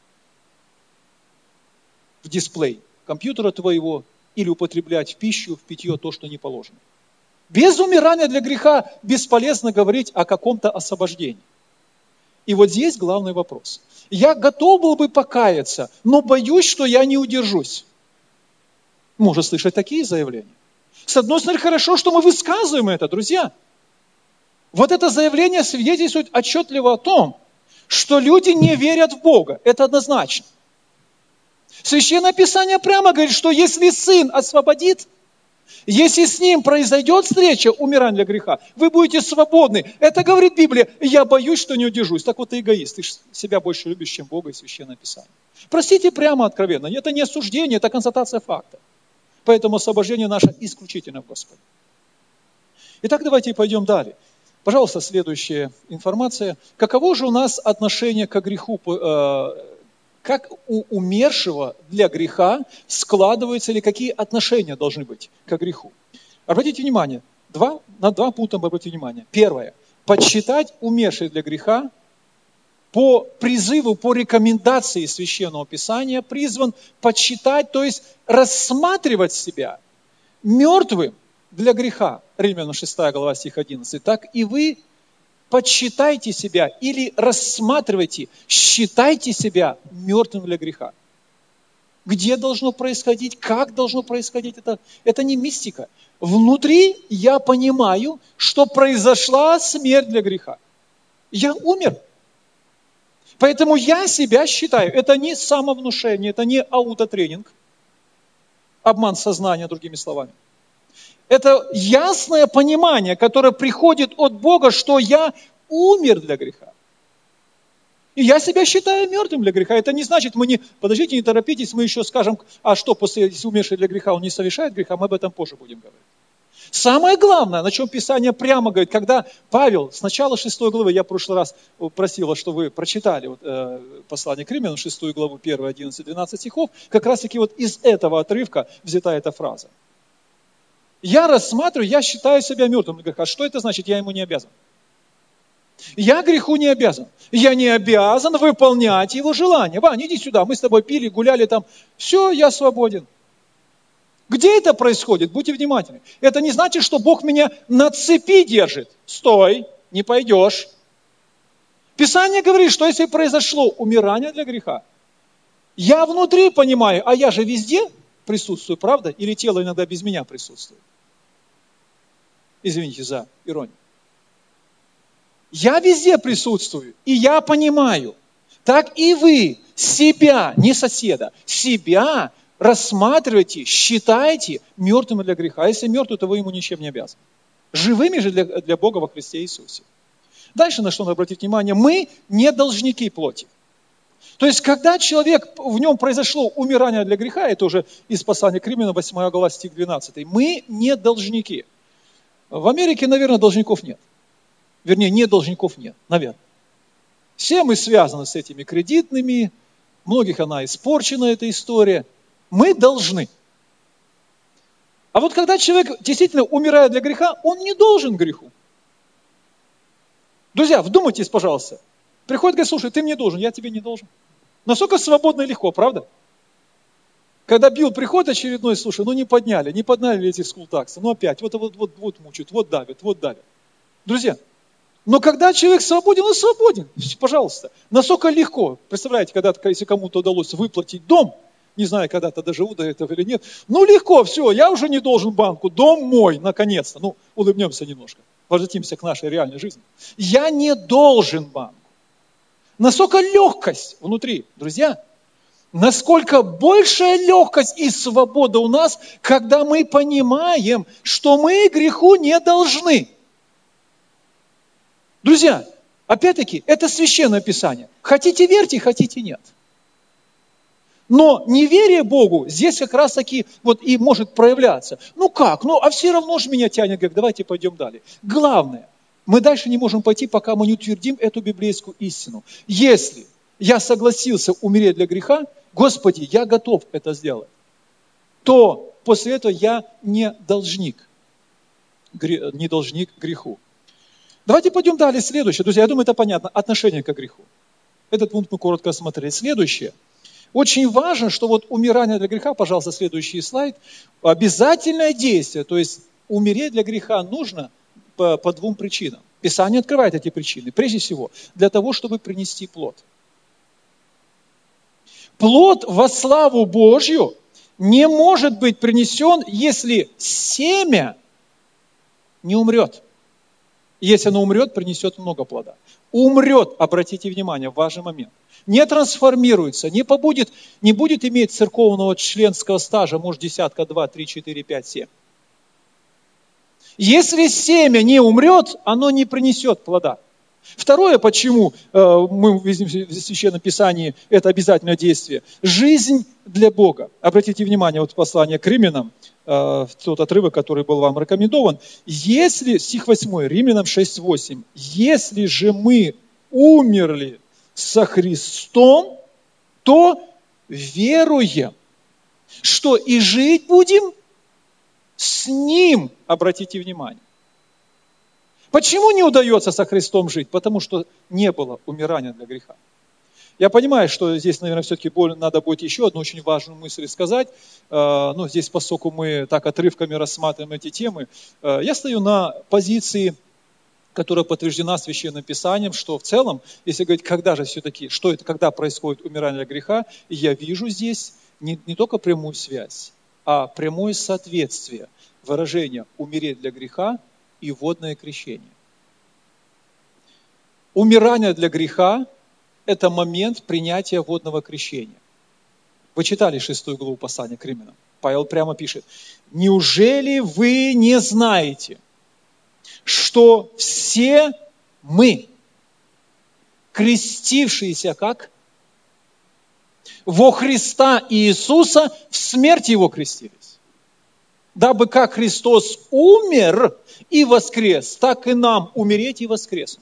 в дисплей компьютера твоего или употреблять в пищу, в питье то, что не положено. Без умирания для греха бесполезно говорить о каком-то освобождении. И вот здесь главный вопрос. Я готов был бы покаяться, но боюсь, что я не удержусь. Можно слышать такие заявления. С одной стороны, хорошо, что мы высказываем это, друзья. Вот это заявление свидетельствует отчетливо о том, что люди не верят в Бога. Это однозначно. Священное Писание прямо говорит, что если Сын освободит, если с Ним произойдет встреча, умирание для греха, вы будете свободны. Это говорит Библия. Я боюсь, что не удержусь. Так вот ты эгоист. Ты себя больше любишь, чем Бога и Священное Писание. Простите прямо, откровенно. Это не осуждение, это констатация факта. Поэтому освобождение наше исключительно в Господе. Итак, давайте пойдем далее. Пожалуйста, следующая информация. Каково же у нас отношение к греху? Как у умершего для греха складываются или какие отношения должны быть к греху? Обратите внимание, на два пункта обратите внимание. Первое. Подсчитать умерший для греха по призыву, по рекомендации Священного Писания призван подсчитать, то есть рассматривать себя мертвым для греха. Римлянам 6 глава, стих 11. Так и вы подсчитайте себя или рассматривайте, считайте себя мертвым для греха. Где должно происходить, как должно происходить, это не мистика. Внутри я понимаю, что произошла смерть для греха. Я умер. Поэтому я себя считаю, это не самовнушение, это не аутотренинг, обман сознания, другими словами. Это ясное понимание, которое приходит от Бога, что я умер для греха. И я себя считаю мертвым для греха. Это не значит, подождите, не торопитесь, мы еще скажем, а что после, если умерший для греха, он не совершает греха, мы об этом позже будем говорить. Самое главное, на чем Писание прямо говорит, когда Павел, с начала 6 главы, я в прошлый раз просил вас, что вы прочитали послание к Римлянам, 6 главу, 1, 11, 12 стихов, как раз таки вот из этого отрывка взята эта фраза. Я рассматриваю, я считаю себя мертвым для греха. Что это значит? Я ему не обязан. Я греху не обязан. Я не обязан выполнять его желания. Вань, иди сюда, мы с тобой пили, гуляли там. Все, я свободен. Где это происходит? Будьте внимательны. Это не значит, что Бог меня на цепи держит. Стой, не пойдешь. Писание говорит, что если произошло умирание для греха, я внутри понимаю, а я же везде присутствую, правда? Или тело иногда без меня присутствует? Извините за иронию. Я везде присутствую, и я понимаю. Так и вы себя, не соседа, себя рассматривайте, считайте мертвым для греха. А если мертвый, то вы ему ничем не обязаны. Живыми же для Бога во Христе Иисусе. Дальше на что надо обратить внимание. Мы не должники плоти. То есть, когда человек, в нем произошло умирание для греха, это уже из послания к Римлянам, 8 глава, стих 12, мы не должники. В Америке, наверное, должников нет. Вернее, не должников нет, наверное. Все мы связаны с этими кредитными, многих она испорчена, эта история. Мы должны. А вот когда человек действительно умирает для греха, он не должен греху. Друзья, вдумайтесь, пожалуйста. Приходит, говорит, слушай, ты мне должен, я тебе не должен. Насколько свободно и легко, правда? Когда Билл приходит очередной, слушай, не подняли эти скултаксы, опять, вот мучают, вот давят. Друзья, Но когда человек свободен, он свободен. Пожалуйста. Насколько легко. Представляете, если кому-то удалось выплатить дом, не знаю, когда-то доживу до этого или нет, легко, все, я уже не должен банку, дом мой, наконец-то. Улыбнемся немножко, возвратимся к нашей реальной жизни. Я не должен банку. Насколько легкость внутри, друзья, насколько большая легкость и свобода у нас, когда мы понимаем, что мы греху не должны. Друзья, опять-таки, это Священное Писание. Хотите верьте, хотите нет. Но неверие Богу здесь как раз таки и может проявляться. А все равно же меня тянет, как давайте пойдем далее. Главное, мы дальше не можем пойти, пока мы не утвердим эту библейскую истину. Если я согласился умереть для греха, Господи, я готов это сделать, то после этого я не должник греху. Давайте пойдем далее. Следующее. Друзья, я думаю, это понятно. Отношение к греху. Этот пункт мы коротко осмотрели. Следующее. Очень важно, что умирание для греха, пожалуйста, следующий слайд, обязательное действие. То есть умереть для греха нужно по двум причинам. Писание открывает эти причины. Прежде всего, для того, чтобы принести плод. Плод во славу Божью не может быть принесен, если семя не умрет. Если оно умрет, принесет много плода. Умрет, обратите внимание, важный момент. Не трансформируется, не будет иметь церковного членского стажа, может, 10, 2, 3, 4, 5, 7. Если семя не умрет, оно не принесет плода. Второе, почему мы видим в Священном Писании это обязательное действие. Жизнь для Бога. Обратите внимание, послание к Римлянам, тот отрывок, который был вам рекомендован. Если, стих 8, Римлянам 6:8, если же мы умерли со Христом, то веруем, что и жить будем с Ним. Обратите внимание. Почему не удается со Христом жить? Потому что не было умирания для греха. Я понимаю, что здесь, наверное, все-таки надо будет еще одну очень важную мысль сказать. Здесь, поскольку мы так отрывками рассматриваем эти темы, я стою на позиции, которая подтверждена Священным Писанием, что в целом, если говорить, когда же все-таки, когда происходит умирание для греха, я вижу здесь не только прямую связь, а прямое соответствие выражения «умереть для греха» и водное крещение. Умирание для греха – это момент принятия водного крещения. Вы читали 6 главу послания к Римлянам. Павел прямо пишет: «Неужели вы не знаете, что все мы, крестившиеся как? Во Христа Иисуса в смерть Его крестились, дабы как Христос умер и воскрес, так и нам умереть и воскреснуть».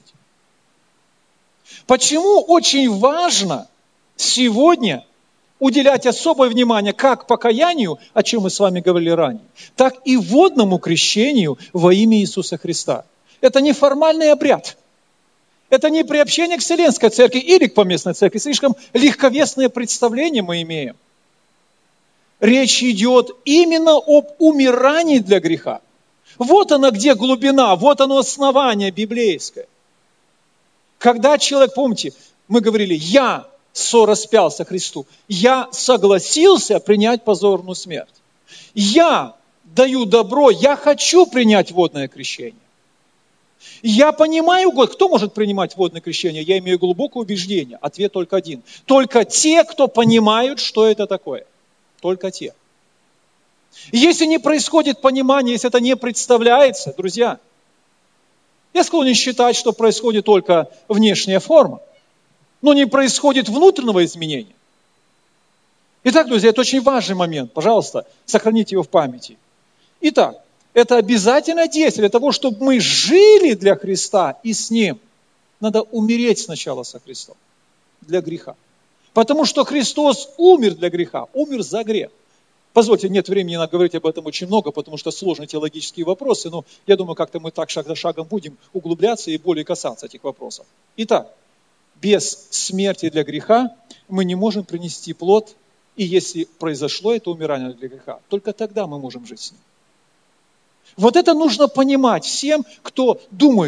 Почему очень важно сегодня уделять особое внимание как покаянию, о чем мы с вами говорили ранее, так и водному крещению во имя Иисуса Христа. Это не формальный обряд. Это не приобщение к Вселенской Церкви или к поместной церкви. Слишком легковесное представление мы имеем. Речь идет именно об умирании для греха. Вот она где глубина, вот оно основание библейское. Когда человек, помните, мы говорили, я сораспялся Христу, я согласился принять позорную смерть. Я даю добро, я хочу принять водное крещение. Я понимаю, кто может принимать водное крещение? Я имею глубокое убеждение. Ответ только один. Только те, кто понимают, что это такое. Только те. Если не происходит понимание, если это не представляется, друзья, я склонен считать, что происходит только внешняя форма, но не происходит внутреннего изменения. Итак, друзья, это очень важный момент. Пожалуйста, сохраните его в памяти. Итак, это обязательное действие для того, чтобы мы жили для Христа и с Ним. Надо умереть сначала со Христом для греха. Потому что Христос умер для греха, умер за грех. Позвольте, нет времени говорить об этом очень много, потому что сложные теологические вопросы, но я думаю, как-то мы так шаг за шагом будем углубляться и более касаться этих вопросов. Итак, без смерти для греха мы не можем принести плод, и если произошло это умирание для греха, только тогда мы можем жить с ним. Вот это нужно понимать всем, кто думает,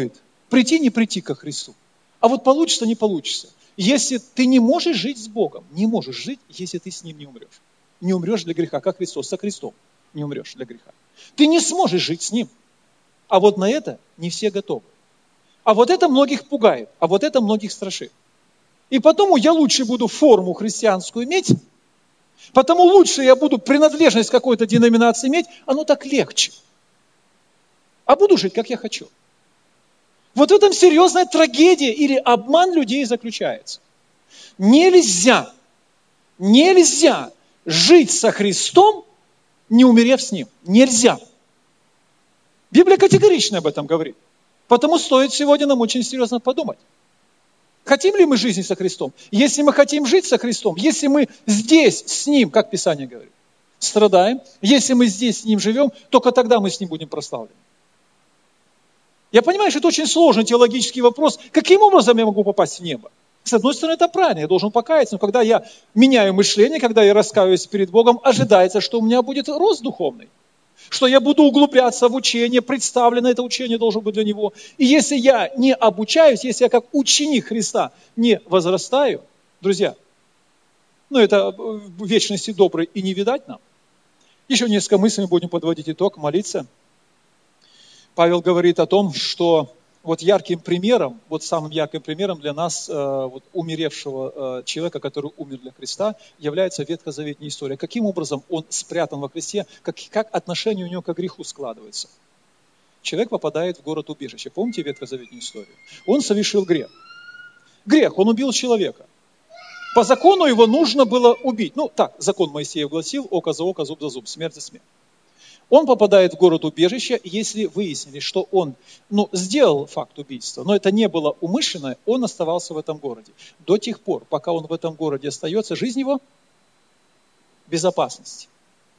Прийти, не прийти ко Христу. А вот получится, не получится. Если ты не можешь жить с Богом, не можешь жить, если ты с Ним не умрешь. Не умрешь для греха, как Христос, со Христом не умрешь для греха. Ты не сможешь жить с Ним. А вот на это не все готовы. А вот это многих пугает, а вот это многих страшит. И потому я лучше буду форму христианскую иметь, потому лучше я буду принадлежность какой-то деноминации иметь, оно так легче. А буду жить, как я хочу. Вот в этом серьезная трагедия или обман людей заключается. Нельзя жить со Христом, не умерев с Ним. Нельзя. Библия категорично об этом говорит. Потому стоит сегодня нам очень серьезно подумать. Хотим ли мы жизни со Христом? Если мы хотим жить со Христом, если мы здесь с Ним, как Писание говорит, страдаем, если мы здесь с Ним живем, только тогда мы с Ним будем прославлены. Я понимаю, что это очень сложный теологический вопрос. Каким образом я могу попасть в небо? С одной стороны, это правильно, я должен покаяться, но когда я меняю мышление, когда я раскаиваюсь перед Богом, ожидается, что у меня будет рост духовный. Что я буду углубляться в учение, представлено это учение должно быть для него. И если я не обучаюсь, если я как ученик Христа не возрастаю, друзья, это в вечности доброй и не видать нам. Еще несколько мыслей мы будем подводить итог, молиться. Павел говорит о том, что ярким примером, самым ярким примером для нас, умеревшего человека, который умер для Христа, является ветхозаветная история. Каким образом он спрятан во Христе, как отношение у него к греху складывается. Человек попадает в город-убежище. Помните ветхозаветную историю? Он совершил грех. Он убил человека. По закону его нужно было убить. Закон Моисеев гласил: око за око, зуб за зуб, смерть за смерть. Он попадает в город-убежище, если выяснили, что он сделал факт убийства, но это не было умышленное, он оставался в этом городе. До тех пор, пока он в этом городе остается, жизнь его в безопасности.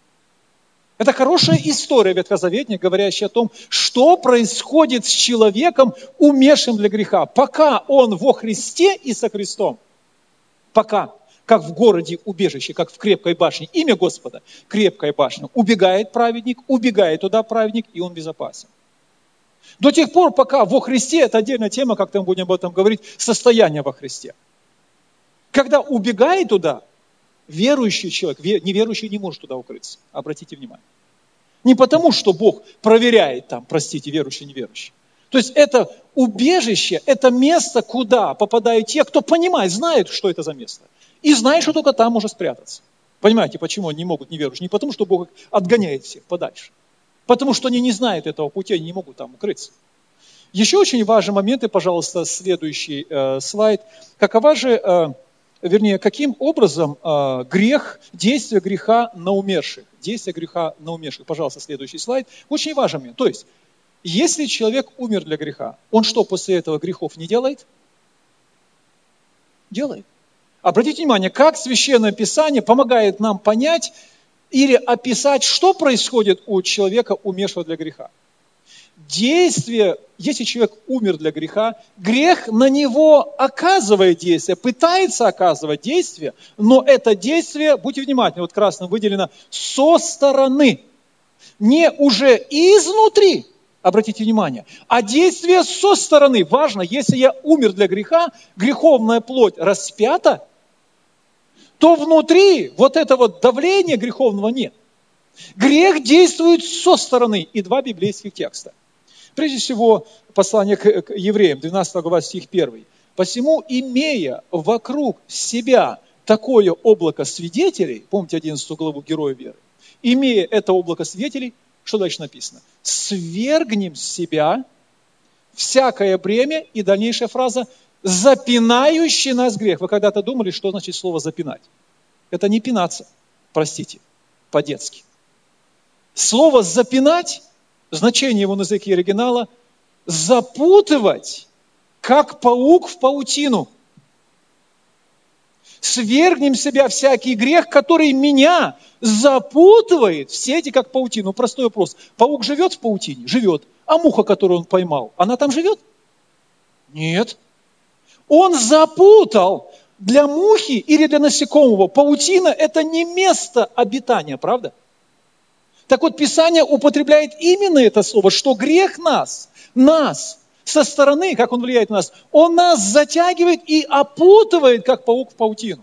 Это хорошая история ветхозаветная, говорящая о том, что происходит с человеком, умершим для греха. Пока он во Христе и со Христом, пока, как в городе убежище, как в крепкой башне. Имя Господа – крепкая башня. Убегает праведник, убегает туда праведник, и он безопасен. До тех пор, пока во Христе, это отдельная тема, как-то мы будем об этом говорить, состояние во Христе. Когда убегает туда, верующий человек, неверующий не может туда укрыться. Обратите внимание. Не потому, что Бог проверяет там, верующий, неверующий. То есть это убежище, это место, куда попадают те, кто понимает, знает, что это за место. И знает, что только там можно спрятаться. Понимаете, почему они не могут неверующие? Не потому, что Бог отгоняет всех подальше. Потому что они не знают этого пути, они не могут там укрыться. Еще очень важный момент, и, пожалуйста, следующий слайд. Каким образом действие греха на умерших? Действие греха на умерших. Пожалуйста, следующий слайд. Очень важный момент. То есть, если человек умер для греха, он что, после этого грехов не делает? Делает. Обратите внимание, как Священное Писание помогает нам понять или описать, что происходит у человека, умершего для греха. Действие, если человек умер для греха, грех на него оказывает действие, пытается оказывать действие, но это действие, будьте внимательны, красным выделено, со стороны, не уже изнутри, обратите внимание, а действие со стороны. Важно, если я умер для греха, греховная плоть распята, то внутри этого давления греховного нет. Грех действует со стороны. И два библейских текста. Прежде всего, послание к евреям, 12 глава, стих 1. «Посему, имея вокруг себя такое облако свидетелей», помните 11 главу «Героя веры», имея это облако свидетелей, что дальше написано? «Свергнем с себя всякое бремя», и дальнейшая фраза, «запинающий нас грех». Вы когда-то думали, что значит слово «запинать»? Это не пинаться, простите, по-детски. Слово «запинать», значение его на языке оригинала, запутывать, как паук в паутину. Свергнем с себя всякий грех, который меня запутывает в сети, как паутину. Простой вопрос. Паук живет в паутине? Живет. А муха, которую он поймал, она там живет? Нет. Он запутал. Для мухи или для насекомого паутина – это не место обитания, правда? Так вот, Писание употребляет именно это слово, что грех нас со стороны, как он влияет на нас, он нас затягивает и опутывает, как паук в паутину.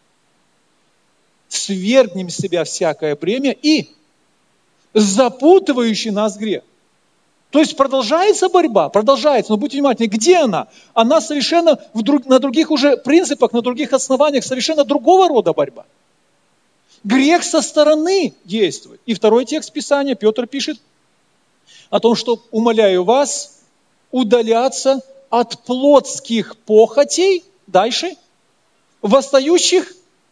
Свергнем с себя всякое бремя и запутывающий нас грех. То есть продолжается борьба, продолжается, но будьте внимательны, где она? Она совершенно на других уже принципах, на других основаниях, совершенно другого рода борьба. Грех со стороны действует. И второй текст Писания, Петр пишет о том, что умоляю вас удаляться от плотских похотей, дальше, восстающих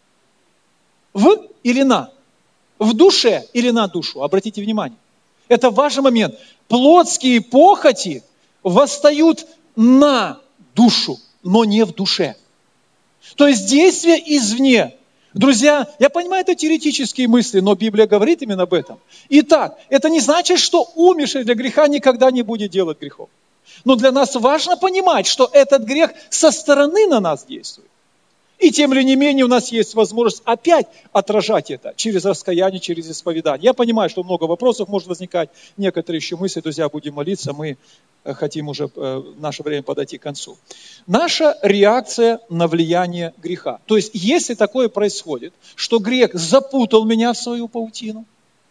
в или на, в душе или на душу. Обратите внимание. Это важный момент. Плотские похоти восстают на душу, но не в душе. То есть действие извне. Друзья, я понимаю, это теоретические мысли, но Библия говорит именно об этом. Итак, это не значит, что умерший для греха никогда не будет делать грехов. Но для нас важно понимать, что этот грех со стороны на нас действует. И тем не менее у нас есть возможность опять отражать это через раскаяние, через исповедание. Я понимаю, что много вопросов может возникать, некоторые еще мысли, друзья, будем молиться, мы хотим уже в наше время подойти к концу. Наша реакция на влияние греха. То есть, если такое происходит, что грех запутал меня в свою паутину,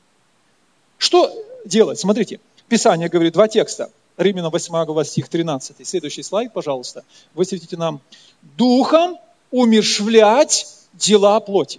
что делать? Смотрите, Писание говорит, два текста. Римлянам 8 глава, стих 13. Следующий слайд, пожалуйста. Высветите нам. Духом умерщвлять дела плоти.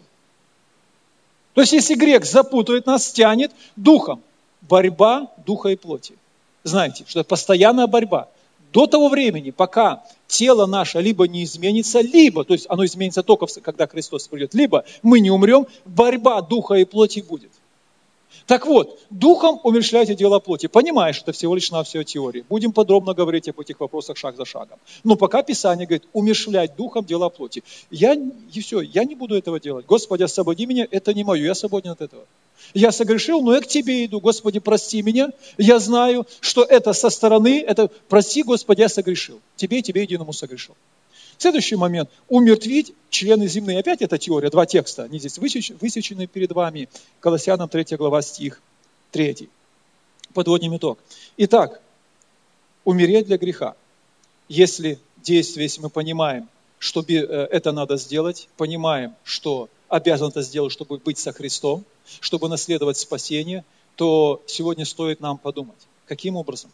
То есть, если грех запутывает нас, тянет духом. Борьба духа и плоти. Знаете, что это постоянная борьба. До того времени, пока тело наше либо не изменится, либо, то есть оно изменится только когда Христос придет, либо мы не умрем, борьба духа и плоти будет. Так вот, духом умерщвляйте дела плоти. Понимаешь, что это всего лишь навсего теория. Будем подробно говорить об этих вопросах шаг за шагом. Но пока Писание говорит, умерщвлять духом дела плоти. Я не буду этого делать. Господи, освободи меня, это не мое, я свободен от этого. Я согрешил, но я к Тебе иду. Господи, прости меня. Я знаю, что это со стороны, это прости, Господи, я согрешил. Тебе и Тебе единому согрешил. Следующий момент. Умертвить члены земные. Опять эта теория, два текста. Они здесь высечены перед вами. Колоссянам 3 глава, стих 3. Подводим итог. Итак, умереть для греха. Если мы понимаем, что это надо сделать, понимаем, что обязан это сделать, чтобы быть со Христом, чтобы наследовать спасение, то сегодня стоит нам подумать, каким образом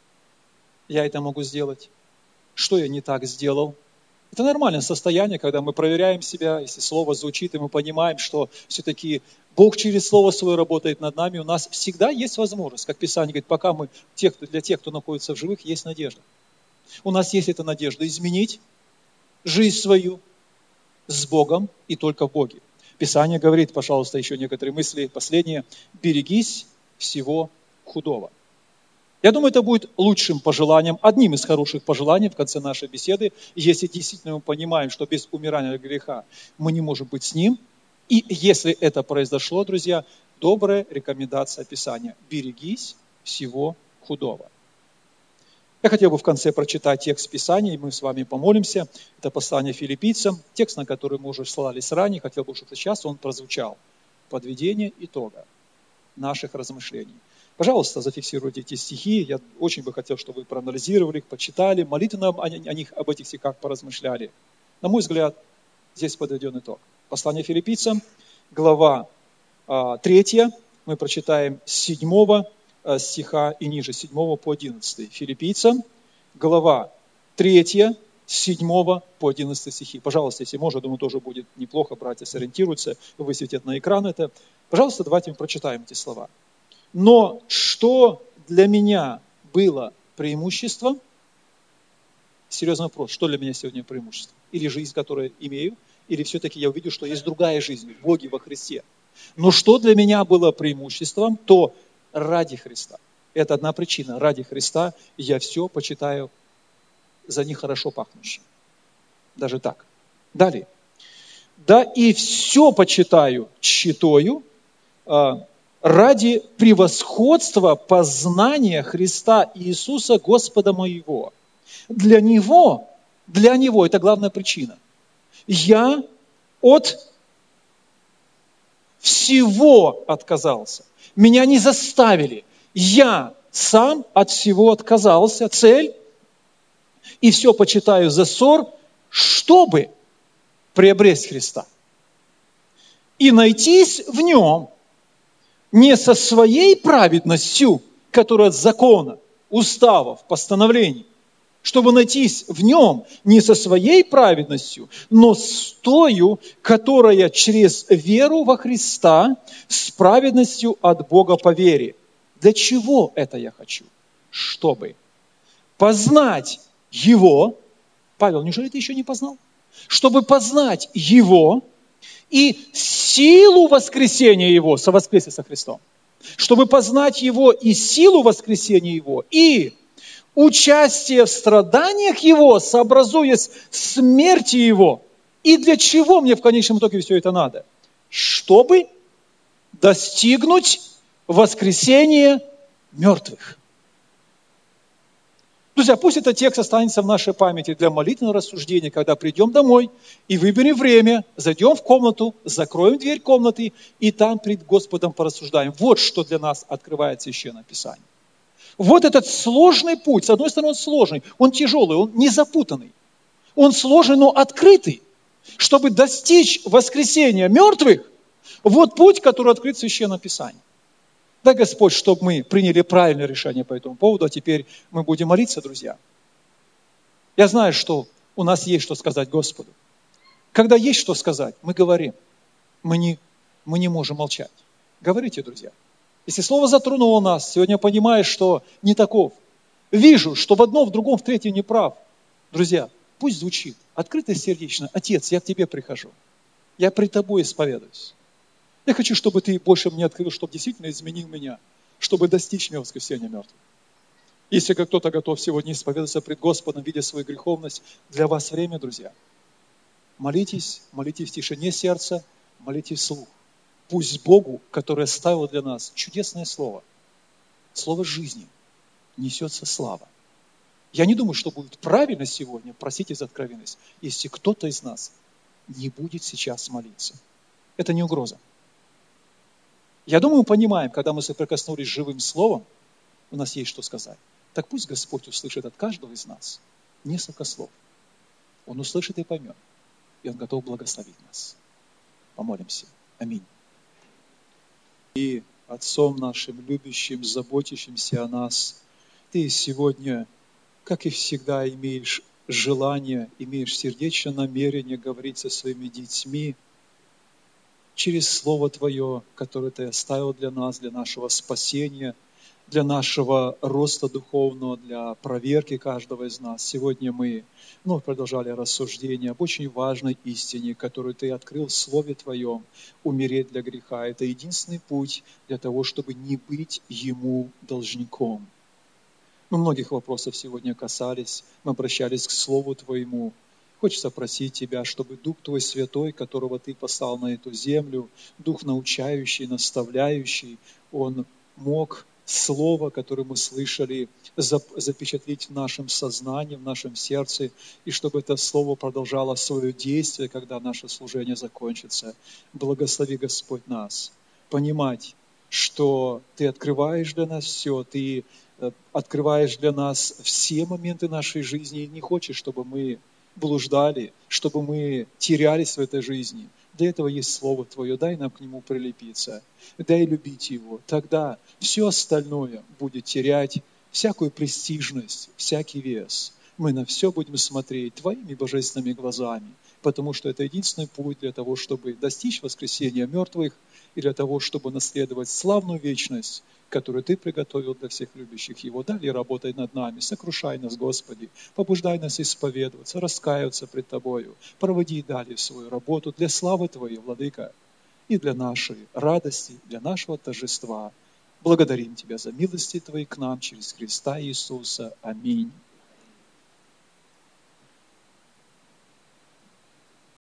я это могу сделать, что я не так сделал. Это нормальное состояние, когда мы проверяем себя, если слово звучит, и мы понимаем, что все-таки Бог через слово свое работает над нами, у нас всегда есть возможность, как Писание говорит, пока для тех, кто находится в живых, есть надежда. У нас есть эта надежда изменить жизнь свою с Богом и только в Боге. Писание говорит, пожалуйста, еще некоторые мысли, последние, берегись всего худого. Я думаю, это будет лучшим пожеланием, одним из хороших пожеланий в конце нашей беседы, если действительно мы понимаем, что без умирания от греха мы не можем быть с Ним. И если это произошло, друзья, добрая рекомендация Писания. Берегись всего худого. Я хотел бы в конце прочитать текст Писания, и мы с вами помолимся. Это послание филиппийцам, текст, на который мы уже ссылались ранее. Хотел бы, чтобы сейчас он прозвучал. Подведение итога наших размышлений. Пожалуйста, зафиксируйте эти стихи. Я очень бы хотел, чтобы вы проанализировали их, почитали, молитвенно об этих стихах поразмышляли. На мой взгляд, здесь подведен итог. Послание филиппийцам, глава 3, мы прочитаем с 7 стиха и ниже, 7 по 11. Филиппийцам, глава 3, с 7 по 11 стихи. Пожалуйста, если можно, думаю, тоже будет неплохо, братья сориентируются, высветят на экран это. Пожалуйста, давайте мы прочитаем эти слова. Но что для меня было преимуществом? Серьезный вопрос. Что для меня сегодня преимущество? Или жизнь, которую имею, или все-таки я увидел, что есть другая жизнь в Боге, во Христе. Но что для меня было преимуществом, то ради Христа. Это одна причина. Ради Христа я все почитаю за них хорошо пахнущим. Даже так. Далее. Да и все почитаю тщетою, ради превосходства познания Христа Иисуса Господа моего. Для Него, это главная причина. Я от всего отказался. Меня не заставили. Я сам от всего отказался. Цель и все почитаю за ссор, чтобы приобрести Христа и найтись в нем не со своей праведностью, которая от закона, уставов, постановлений, чтобы найтись в нем не со своей праведностью, но с тою, которая через веру во Христа с праведностью от Бога по вере. Для чего это я хочу? Чтобы познать Его. Павел, неужели ты еще не познал? Чтобы познать Его и силу воскресения Его, совоскресия со Христом. Чтобы познать Его и силу воскресения Его, и участие в страданиях Его, сообразуясь смерти Его. И для чего мне в конечном итоге все это надо? Чтобы достигнуть воскресения мертвых. Друзья, пусть этот текст останется в нашей памяти для молитвенного рассуждения, когда придем домой и выберем время, зайдем в комнату, закроем дверь комнаты и там пред Господом порассуждаем. Вот что для нас открывает Священное Писание. Вот этот сложный путь, с одной стороны он сложный, он тяжелый, он не запутанный. Он сложный, но открытый. Чтобы достичь воскресения мертвых, вот путь, который открыт в Священном Писании. Дай, Господь, чтобы мы приняли правильное решение по этому поводу, а теперь мы будем молиться, друзья. Я знаю, что у нас есть что сказать Господу. Когда есть что сказать, мы говорим. Мы не можем молчать. Говорите, друзья. Если слово затронуло нас, сегодня понимаешь, что не таков. Вижу, что в одном, в другом, в третьем не прав. Друзья, пусть звучит открыто и сердечно. Отец, я к Тебе прихожу. Я пред Тобой исповедуюсь. Я хочу, чтобы Ты больше мне открыл, чтобы действительно изменил меня, чтобы достичь мне воскресения мертвых. Если кто-то готов сегодня исповедоваться пред Господом, видя свою греховность, для вас время, друзья. Молитесь в тишине сердца, молитесь вслух. Пусть Богу, который оставил для нас чудесное слово жизни, несется слава. Я не думаю, что будет правильно сегодня, простите за откровенность, если кто-то из нас не будет сейчас молиться. Это не угроза. Я думаю, мы понимаем, когда мы соприкоснулись с живым словом, у нас есть что сказать. Так пусть Господь услышит от каждого из нас несколько слов. Он услышит и поймет. И Он готов благословить нас. Помолимся. Аминь. И Отцом нашим, любящим, заботящимся о нас, Ты сегодня, как и всегда, имеешь желание, имеешь сердечное намерение говорить со своими детьми через Слово Твое, которое Ты оставил для нас, для нашего спасения, для нашего роста духовного, для проверки каждого из нас. Сегодня мы вновь продолжали рассуждение об очень важной истине, которую Ты открыл в Слове Твоем, умереть для греха. Это единственный путь для того, чтобы не быть Ему должником. Мы многих вопросов сегодня касались, мы обращались к Слову Твоему. Хочется просить Тебя, чтобы Дух Твой Святой, которого Ты послал на эту землю, Дух научающий, наставляющий, Он мог Слово, которое мы слышали, запечатлеть в нашем сознании, в нашем сердце, и чтобы это Слово продолжало свое действие, когда наше служение закончится. Благослови, Господь, нас понимать, что Ты открываешь для нас все, Ты открываешь для нас все моменты нашей жизни и не хочешь, чтобы мы блуждали, чтобы мы терялись в этой жизни. Для этого есть Слово Твое. Дай нам к нему прилепиться. Дай любить его. Тогда все остальное будет терять всякую престижность, всякий вес. Мы на все будем смотреть Твоими божественными глазами, потому что это единственный путь для того, чтобы достичь воскресения мертвых и для того, чтобы наследовать славную вечность, которую Ты приготовил для всех любящих Его. Далее работай над нами, сокрушай нас, Господи, побуждай нас исповедоваться, раскаиваться пред Тобою, проводи далее свою работу для славы Твоей, Владыка, и для нашей радости, для нашего торжества. Благодарим Тебя за милости Твои к нам через Христа Иисуса. Аминь.